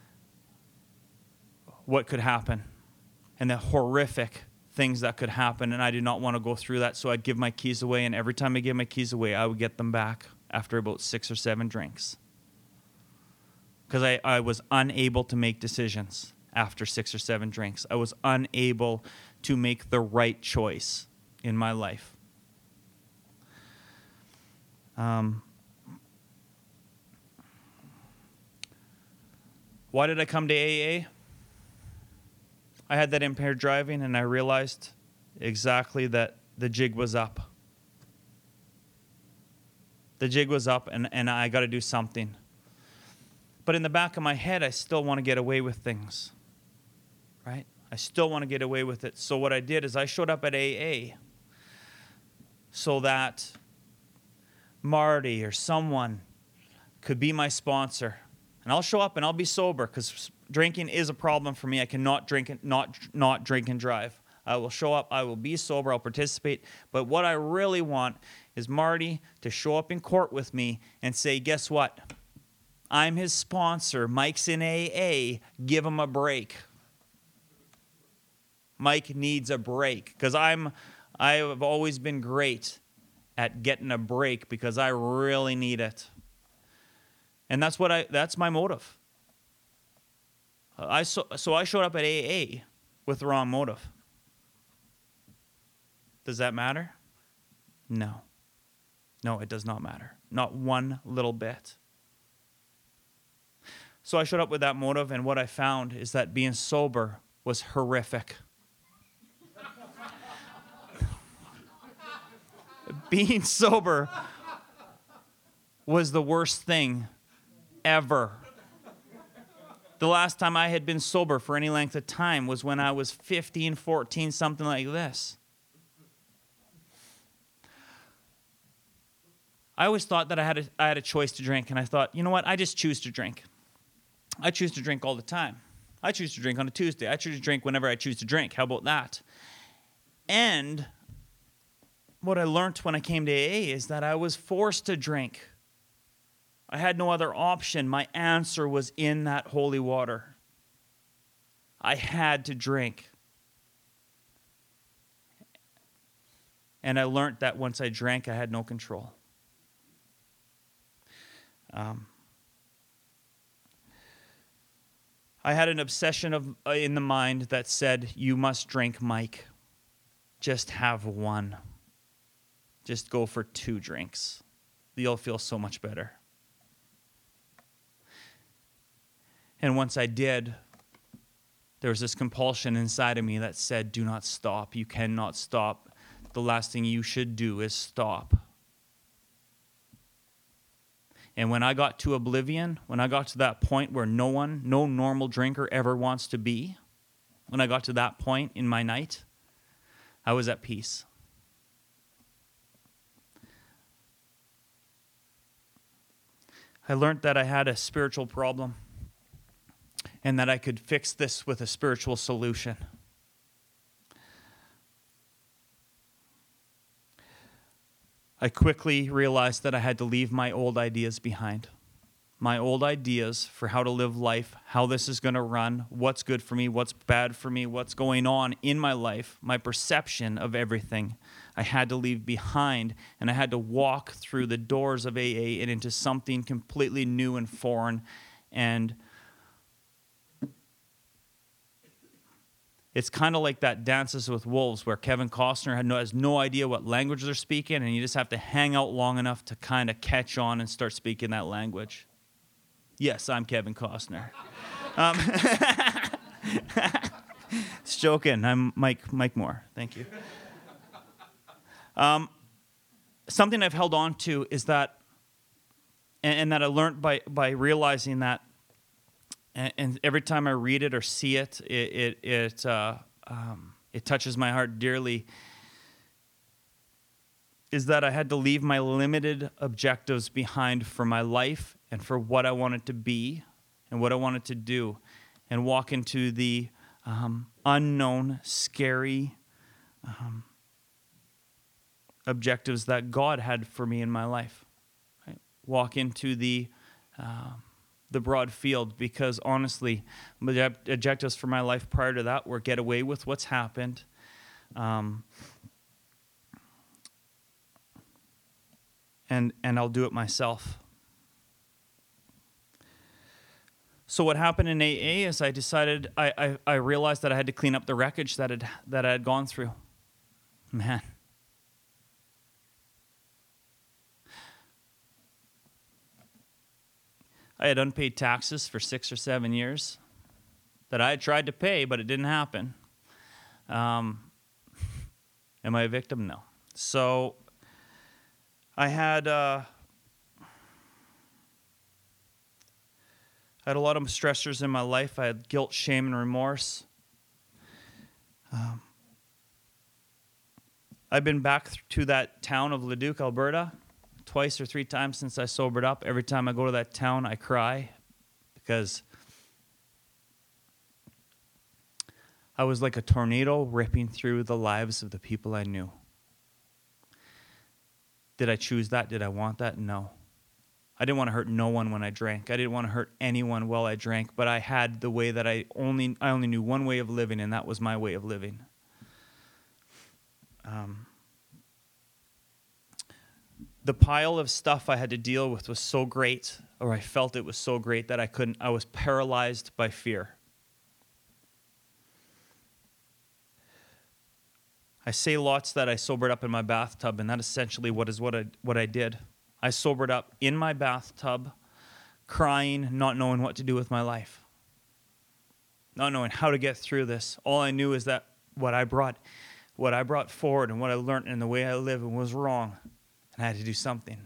what could happen, and the horrific things that could happen, and I did not want to go through that, so I'd give my keys away, and every time I gave my keys away, I would get them back after about six or seven drinks. Because I, I was unable to make decisions after six or seven drinks. I was unable to make the right choice in my life. Um, why did I come to A A? I had that impaired driving, and I realized exactly that the jig was up. The jig was up, and, and I got to do something. But in the back of my head, I still want to get away with things, right? I still want to get away with it. So what I did is I showed up at A A so that Marty or someone could be my sponsor. And I'll show up and I'll be sober because drinking is a problem for me. I cannot drink and not not drink and drive. I will show up, I will be sober, I'll participate. But what I really want is Marty to show up in court with me and say, guess what? I'm his sponsor. Mike's in A A. Give him a break. Mike needs a break because I'm I have always been great at getting a break because I really need it. And that's what I that's my motive. I so, so I showed up at A A with the wrong motive. Does that matter? No. No, it does not matter. Not one little bit. So I showed up with that motive, and what I found is that being sober was horrific. Being sober was the worst thing ever. The last time I had been sober for any length of time was when I was fifteen, fourteen, something like this. I always thought that I had a, I had a choice to drink, and I thought, you know what, I just choose to drink. I choose to drink all the time. I choose to drink on a Tuesday. I choose to drink whenever I choose to drink. How about that? And what I learned when I came to A A is that I was forced to drink. I had no other option. My answer was in that holy water. I had to drink. And I learned that once I drank, I had no control. Um, I had an obsession of uh, in the mind that said, you must drink, Mike. Just have one. Just go for two drinks. You'll feel so much better. And once I did, there was this compulsion inside of me that said, do not stop. You cannot stop. The last thing you should do is stop. And when I got to oblivion, when I got to that point where no one, no normal drinker ever wants to be, when I got to that point in my night, I was at peace. I learned that I had a spiritual problem and that I could fix this with a spiritual solution. I quickly realized that I had to leave my old ideas behind. My old ideas for how to live life, how this is going to run, what's good for me, what's bad for me, what's going on in my life, my perception of everything, I had to leave behind, and I had to walk through the doors of A A and into something completely new and foreign. And it's kind of like that Dances with Wolves where Kevin Costner had no, has no idea what language they're speaking, and you just have to hang out long enough to kind of catch on and start speaking that language. Yes, I'm Kevin Costner. Um, just joking. I'm Mike Mike Moore. Thank you. Um, something I've held on to is that, and, and that I learned by by realizing that, and, and every time I read it or see it, it it it, uh, um, it touches my heart dearly. Is that I had to leave my limited objectives behind for my life and for what I wanted to be and what I wanted to do, and walk into the um, unknown, scary um, objectives that God had for me in my life. Right? Walk into the uh, the broad field, because honestly, the objectives for my life prior to that were get away with what's happened. Um, and and I'll do it myself. So what happened in A A is I decided, I, I, I realized that I had to clean up the wreckage that, had, that I had gone through. Man. I had unpaid taxes for six or seven years that I had tried to pay, but it didn't happen. Um, am I a victim? No. So I had uh, I had a lot of stressors in my life. I had guilt, shame, and remorse. Um, I've been back th- to that town of Leduc, Alberta, twice or three times since I sobered up. Every time I go to that town, I cry because I was like a tornado ripping through the lives of the people I knew. Did I choose that? Did I want that? No. I didn't want to hurt no one when I drank. I didn't want to hurt anyone while I drank, but I had the way that I only I only knew one way of living, and that was my way of living. Um, the pile of stuff I had to deal with was so great, or I felt it was so great that I couldn't, I was paralyzed by fear. I say lots that I sobered up in my bathtub, and that essentially what is what I what I did. I sobered up in my bathtub, crying, not knowing what to do with my life, not knowing how to get through this. All I knew is that what I brought, what I brought forward, and what I learned, and the way I live, was wrong, and I had to do something.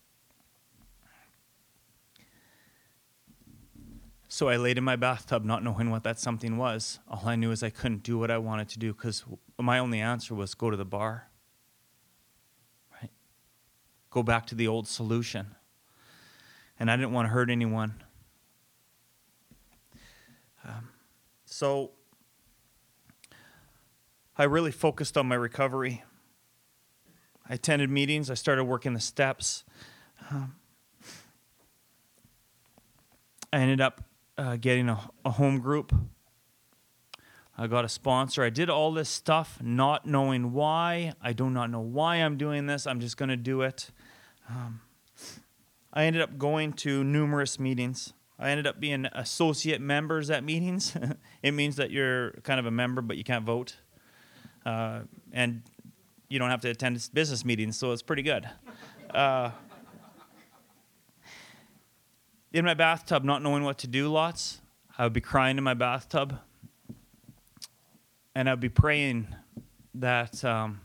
So I laid in my bathtub, not knowing what that something was. All I knew is I couldn't do what I wanted to do because my only answer was go to the bar. Right? Go back to the old solution. And I didn't want to hurt anyone. Um, so I really focused on my recovery. I attended meetings. I started working the steps. Um, I ended up uh, getting a, a home group. I got a sponsor. I did all this stuff not knowing why. I do not know why I'm doing this. I'm just going to do it. Um, I ended up going to numerous meetings. I ended up being associate members at meetings. It means that you're kind of a member, but you can't vote. Uh, and you don't have to attend business meetings, so it's pretty good. Uh, in my bathtub, not knowing what to do lots, I would be crying in my bathtub. And I'd be praying that um,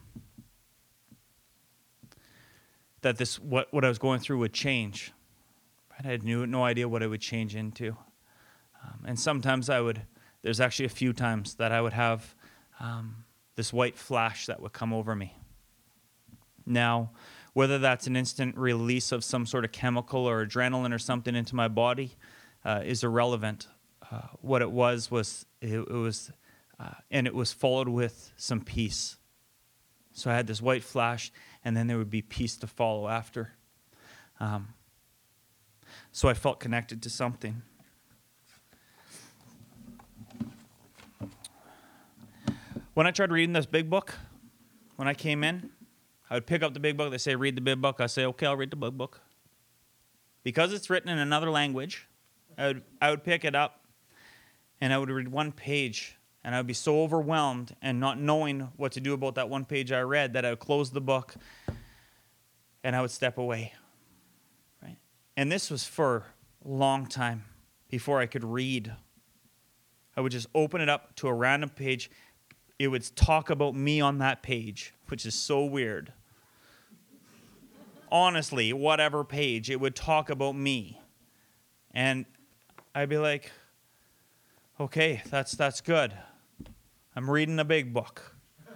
that this what, what I was going through would change. Right? I had no, no idea what it would change into. Um, and sometimes I would, there's actually a few times that I would have um, this white flash that would come over me. Now, whether that's an instant release of some sort of chemical or adrenaline or something into my body uh, is irrelevant. Uh, what it was was, it, it was... Uh, and it was followed with some peace. So I had this white flash, and then there would be peace to follow after. Um, so I felt connected to something. When I tried reading this big book, when I came in, I would pick up the big book. They say, read the big book. I say, okay, I'll read the big book. Because it's written in another language, I would, I would pick it up, and I would read one page. And I would be so overwhelmed and not knowing what to do about that one page I read that I would close the book and I would step away. Right? And this was for a long time before I could read. I would just open it up to a random page. It would talk about me on that page, which is so weird. Honestly, whatever page, it would talk about me. And I'd be like, okay, that's that's good. I'm reading a big book.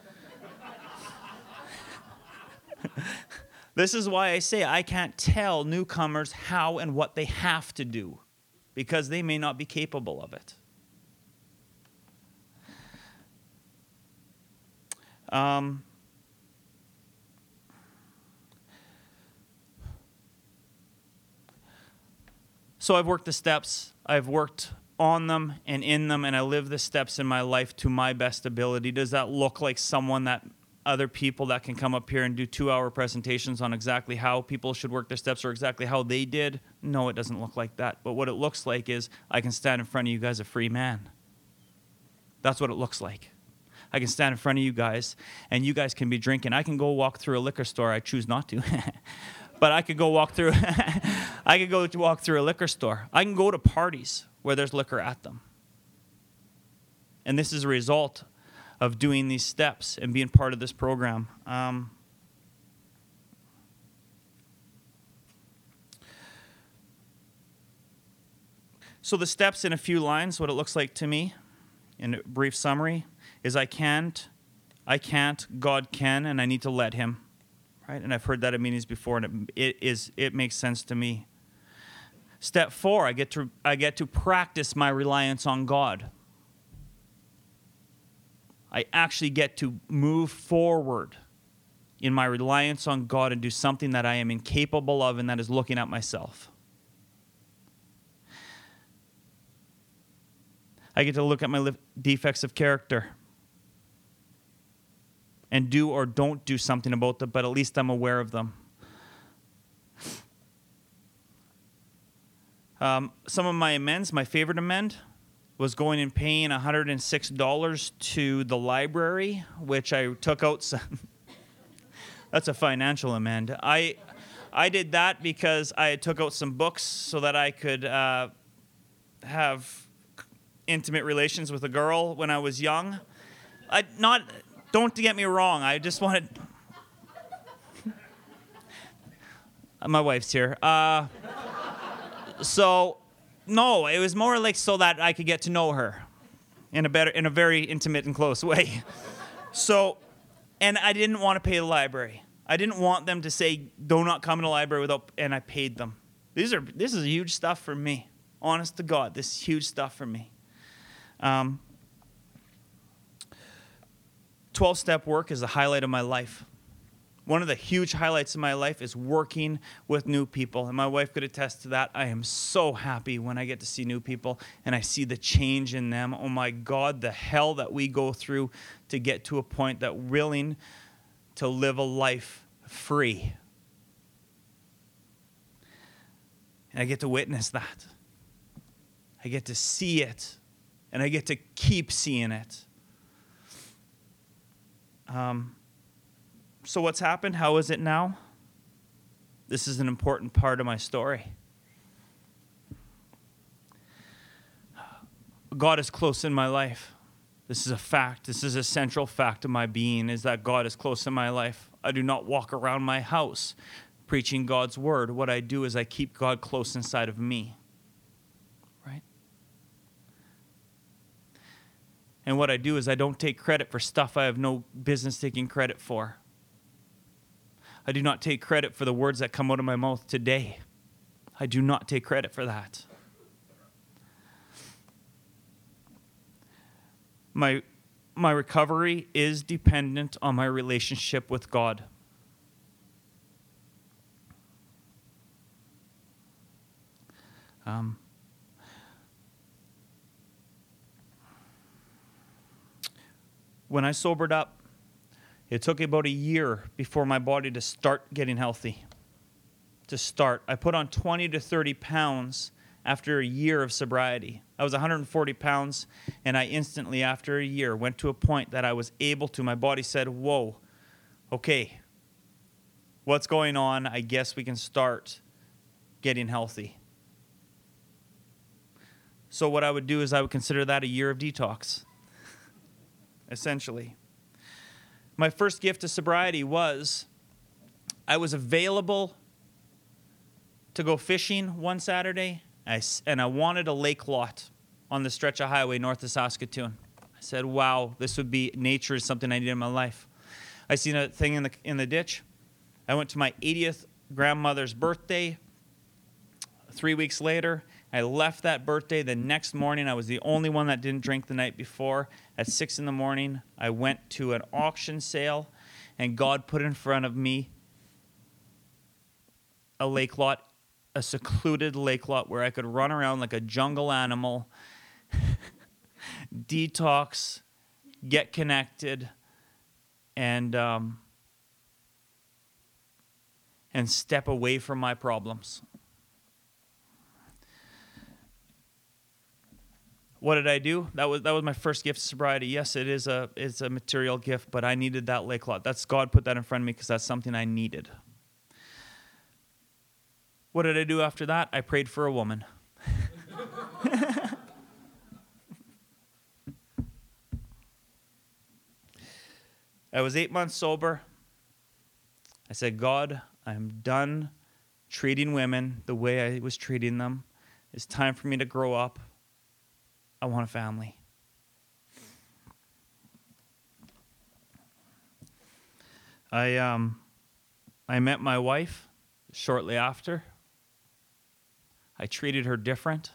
This is why I say I can't tell newcomers how and what they have to do, because they may not be capable of it. Um, so I've worked the steps. I've worked on them and in them, and I live the steps in my life to my best ability. Does that look like someone that other people that can come up here and do two-hour presentations on exactly how people should work their steps or exactly how they did? No, it doesn't look like that. But what it looks like is I can stand in front of you guys a free man. That's what it looks like. I can stand in front of you guys, and you guys can be drinking. I can go walk through a liquor store. I choose not to. But I could go walk through I could go to walk through a liquor store. I can go to parties where there's liquor at them. And this is a result of doing these steps and being part of this program. Um, So the steps in a few lines, what it looks like to me, in a brief summary, is I can't, I can't, God can, and I need to let him. Right? And I've heard that at meetings before, and it, it is it makes sense to me. Step four, I get to I get to practice my reliance on God. I actually get to move forward in my reliance on God and do something that I am incapable of, and that is looking at myself. I get to look at my defects of character and do or don't do something about them, but at least I'm aware of them. Um, some of my amends, my favorite amend, was going and paying one hundred six dollars to the library, which I took out some. That's a financial amend. I I did that because I took out some books so that I could uh, have intimate relations with a girl when I was young. I not don't get me wrong. I just wanted. My wife's here. Uh, so no, it was more like so that I could get to know her in a better, in a very intimate and close way. So, and I didn't want to pay the library. I didn't want them to say, "Do not come to the library without," and I paid them. These are this is huge stuff for me. Honest to God, this is huge stuff for me. Um, twelve-step work is the highlight of my life. One of the huge highlights of my life is working with new people, and my wife could attest to that. I am so happy when I get to see new people and I see the change in them. Oh my God, the hell that we go through to get to a point that we're willing to live a life free. And I get to witness that. I get to see it. And I get to keep seeing it. Um, so what's happened? How is it now? This is an important part of my story. God is close in my life. This is a fact. This is a central fact of my being, is that God is close in my life. I do not walk around my house preaching God's word. What I do is I keep God close inside of me. And what I do is I don't take credit for stuff I have no business taking credit for. I do not take credit for the words that come out of my mouth today. I do not take credit for that. My, my recovery is dependent on my relationship with God. Um, When I sobered up, it took about a year before my body to start getting healthy. To start. I put on twenty to thirty pounds after a year of sobriety. I was one hundred forty pounds, and I instantly, after a year, went to a point that I was able to. My body said, whoa, okay, what's going on? I guess we can start getting healthy. So what I would do is I would consider that a year of detox. Essentially. My first gift to sobriety was I was available to go fishing one Saturday, and I wanted a lake lot on the stretch of highway north of Saskatoon. I said, wow, this would be, nature is something I need in my life. I seen a thing in the in the ditch. I went to my eightieth grandmother's birthday. Three weeks later, I left that birthday. The next morning, I was the only one that didn't drink the night before. At six in the morning, I went to an auction sale, and God put in front of me a lake lot, a secluded lake lot where I could run around like a jungle animal, detox, get connected, and um, and step away from my problems. What did I do? That was that was my first gift to sobriety. Yes, it is a it's a material gift, but I needed that lake lot. That's God put that in front of me because that's something I needed. What did I do after that? I prayed for a woman. I was eight months sober. I said, God, I'm done treating women the way I was treating them. It's time for me to grow up. I want a family. I um, I met my wife shortly after. I treated her different.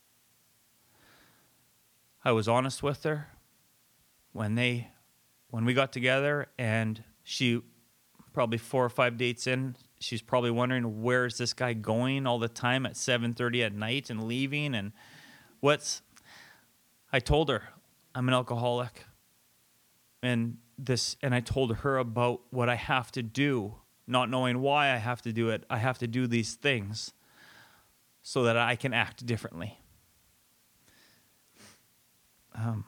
I was honest with her when they, when we got together, and she, probably four or five dates in, she's probably wondering, where is this guy going all the time at seven thirty at night and leaving, and what's, I told her, I'm an alcoholic, and this, and I told her about what I have to do, not knowing why I have to do it. I have to do these things so that I can act differently. Um,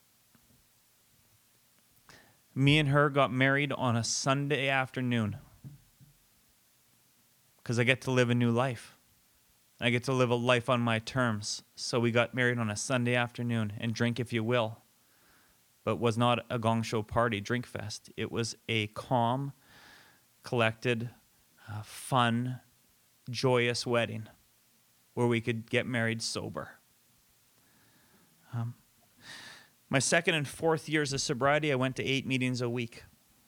me and her got married on a Sunday afternoon because I get to live a new life. I get to live a life on my terms. So we got married on a Sunday afternoon, and drink if you will. But it was not a gong show party, drink fest. It was a calm, collected, uh, fun, joyous wedding where we could get married sober. Um, my second and fourth years of sobriety, I went to eight meetings a week.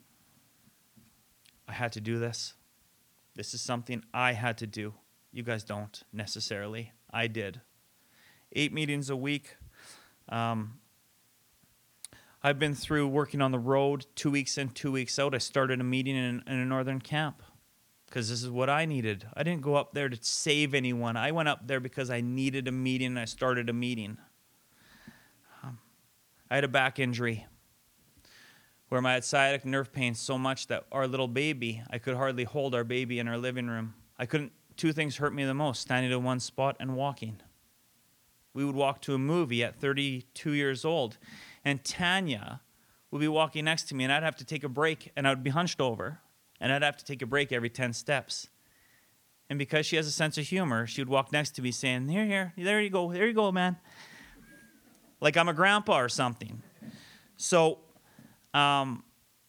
I had to do this. This is something I had to do. You guys don't necessarily. I did. Eight meetings a week. Um, I've been through working on the road, two weeks in, two weeks out. I started a meeting in, in a northern camp because this is what I needed. I didn't go up there to save anyone. I went up there because I needed a meeting, and I started a meeting. Um, I had a back injury where I had sciatic nerve pain so much that our little baby, I could hardly hold our baby in our living room. I couldn't, two things hurt me the most, standing in one spot and walking. We would walk to a movie at thirty-two years old, and Tanya would be walking next to me, and I'd have to take a break, and I would be hunched over, and I'd have to take a break every ten steps. And because she has a sense of humor, she would walk next to me saying, here, here, there you go, there you go, man. Like I'm a grandpa or something. So um,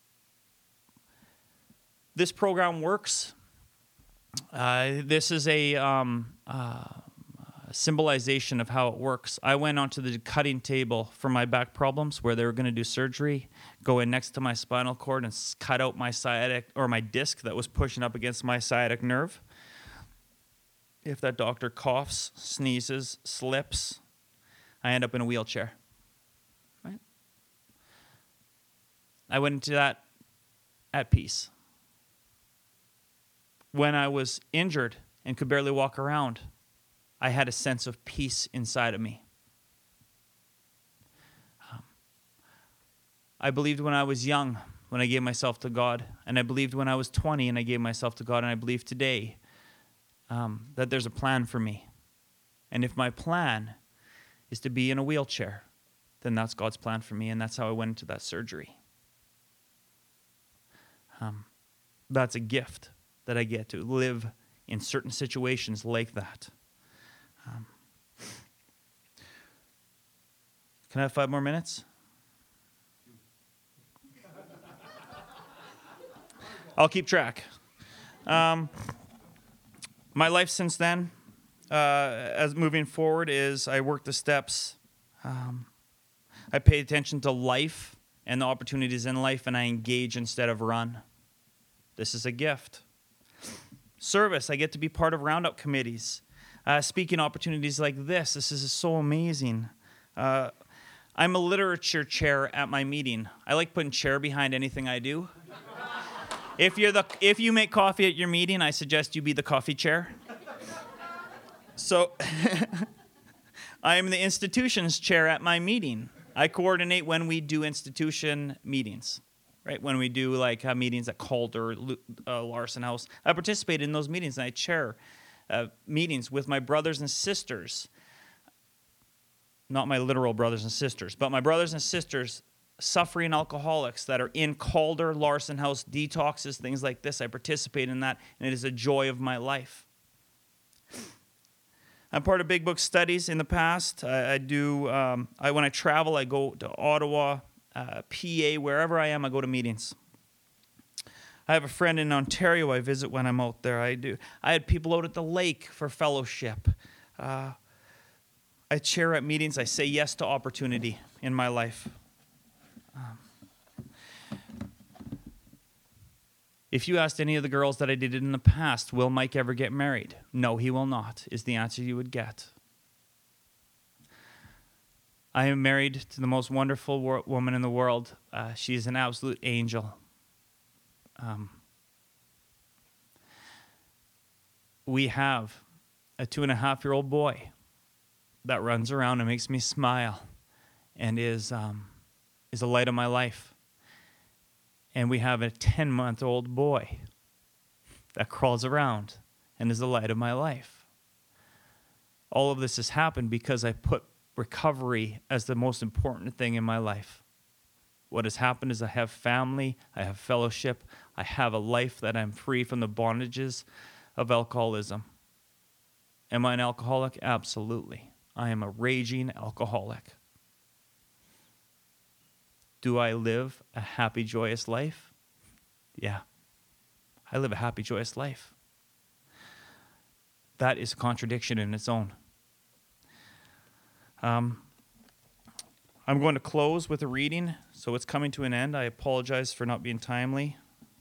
this program works. Uh, this is a um, uh, symbolization of how it works. I went onto the cutting table for my back problems where they were going to do surgery, go in next to my spinal cord and cut out my sciatic or my disc that was pushing up against my sciatic nerve. If that doctor coughs, sneezes, slips, I end up in a wheelchair. Right? I went into that at peace. When I was injured and could barely walk around, I had a sense of peace inside of me. Um, I believed when I was young, when I gave myself to God, and I believed when I was twenty and I gave myself to God, and I believe today um, that there's a plan for me. And if my plan is to be in a wheelchair, then that's God's plan for me, and that's how I went into that surgery. Um, that's a gift that I get to live in certain situations like that. Um, can I have five more minutes? I'll keep track. Um, my life since then, uh, as moving forward, is I work the steps. Um, I pay attention to life and the opportunities in life, and I engage instead of run. This is a gift. Service, I get to be part of roundup committees. Uh, speaking opportunities like this, this is so amazing. Uh, I'm a literature chair at my meeting. I like putting chair behind anything I do. If you're the, if you make coffee at your meeting, I suggest you be the coffee chair. So, I am the institutions chair at my meeting. I coordinate when we do institution meetings, right? When we do like uh, meetings at Calder, uh, Larson House, I participate in those meetings and I chair Uh, meetings with my brothers and sisters, not my literal brothers and sisters, but my brothers and sisters, suffering alcoholics that are in Calder, Larson House, detoxes, things like this. I participate in that, and it is a joy of my life. I'm part of Big Book Studies in the past. I, I do, um, I, when I travel, I go to Ottawa, uh, P A, wherever I am, I go to meetings. I have a friend in Ontario I visit when I'm out there. I do. I had people out at the lake for fellowship. Uh, I chair at meetings. I say yes to opportunity in my life. Um, if you asked any of the girls that I dated in the past, will Mike ever get married? No, he will not, is the answer you would get. I am married to the most wonderful wo- woman in the world. Uh, she is an absolute angel. Um, we have a two and a half year old boy that runs around and makes me smile and is um, is a light of my life. And we have a ten-month-old boy that crawls around and is the light of my life. All of this has happened because I put recovery as the most important thing in my life. What has happened is I have family, I have fellowship, I have a life that I'm free from the bondages of alcoholism. Am I an alcoholic? Absolutely. I am a raging alcoholic. Do I live a happy, joyous life? Yeah. I live a happy, joyous life. That is a contradiction in its own. Um, I'm going to close with a reading, so it's coming to an end. I apologize for not being timely.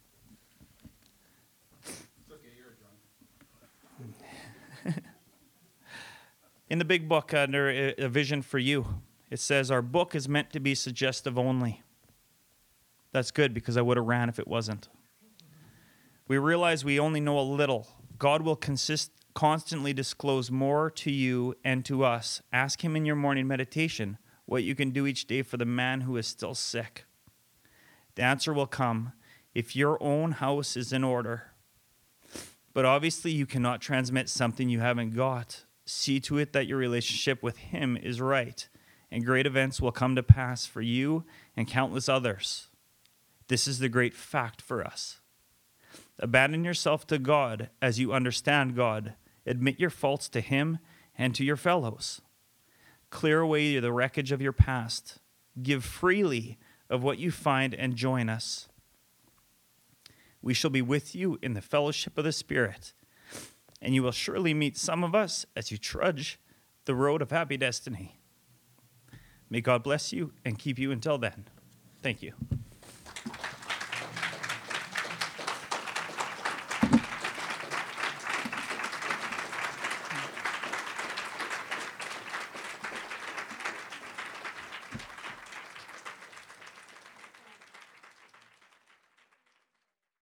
It's okay, you're drunk. In the big book under A Vision for You, it says our book is meant to be suggestive only. That's good because I would have ran if it wasn't. We realize we only know a little. God will consist, constantly disclose more to you and to us. Ask him in your morning meditation what you can do each day for the man who is still sick. The answer will come if your own house is in order. But obviously you cannot transmit something you haven't got. See to it that your relationship with him is right, and great events will come to pass for you and countless others. This is the great fact for us. Abandon yourself to God as you understand God. Admit your faults to him and to your fellows. Clear away the wreckage of your past. Give freely of what you find and join us. We shall be with you in the fellowship of the Spirit, and you will surely meet some of us as you trudge the road of happy destiny. May God bless you and keep you until then. Thank you.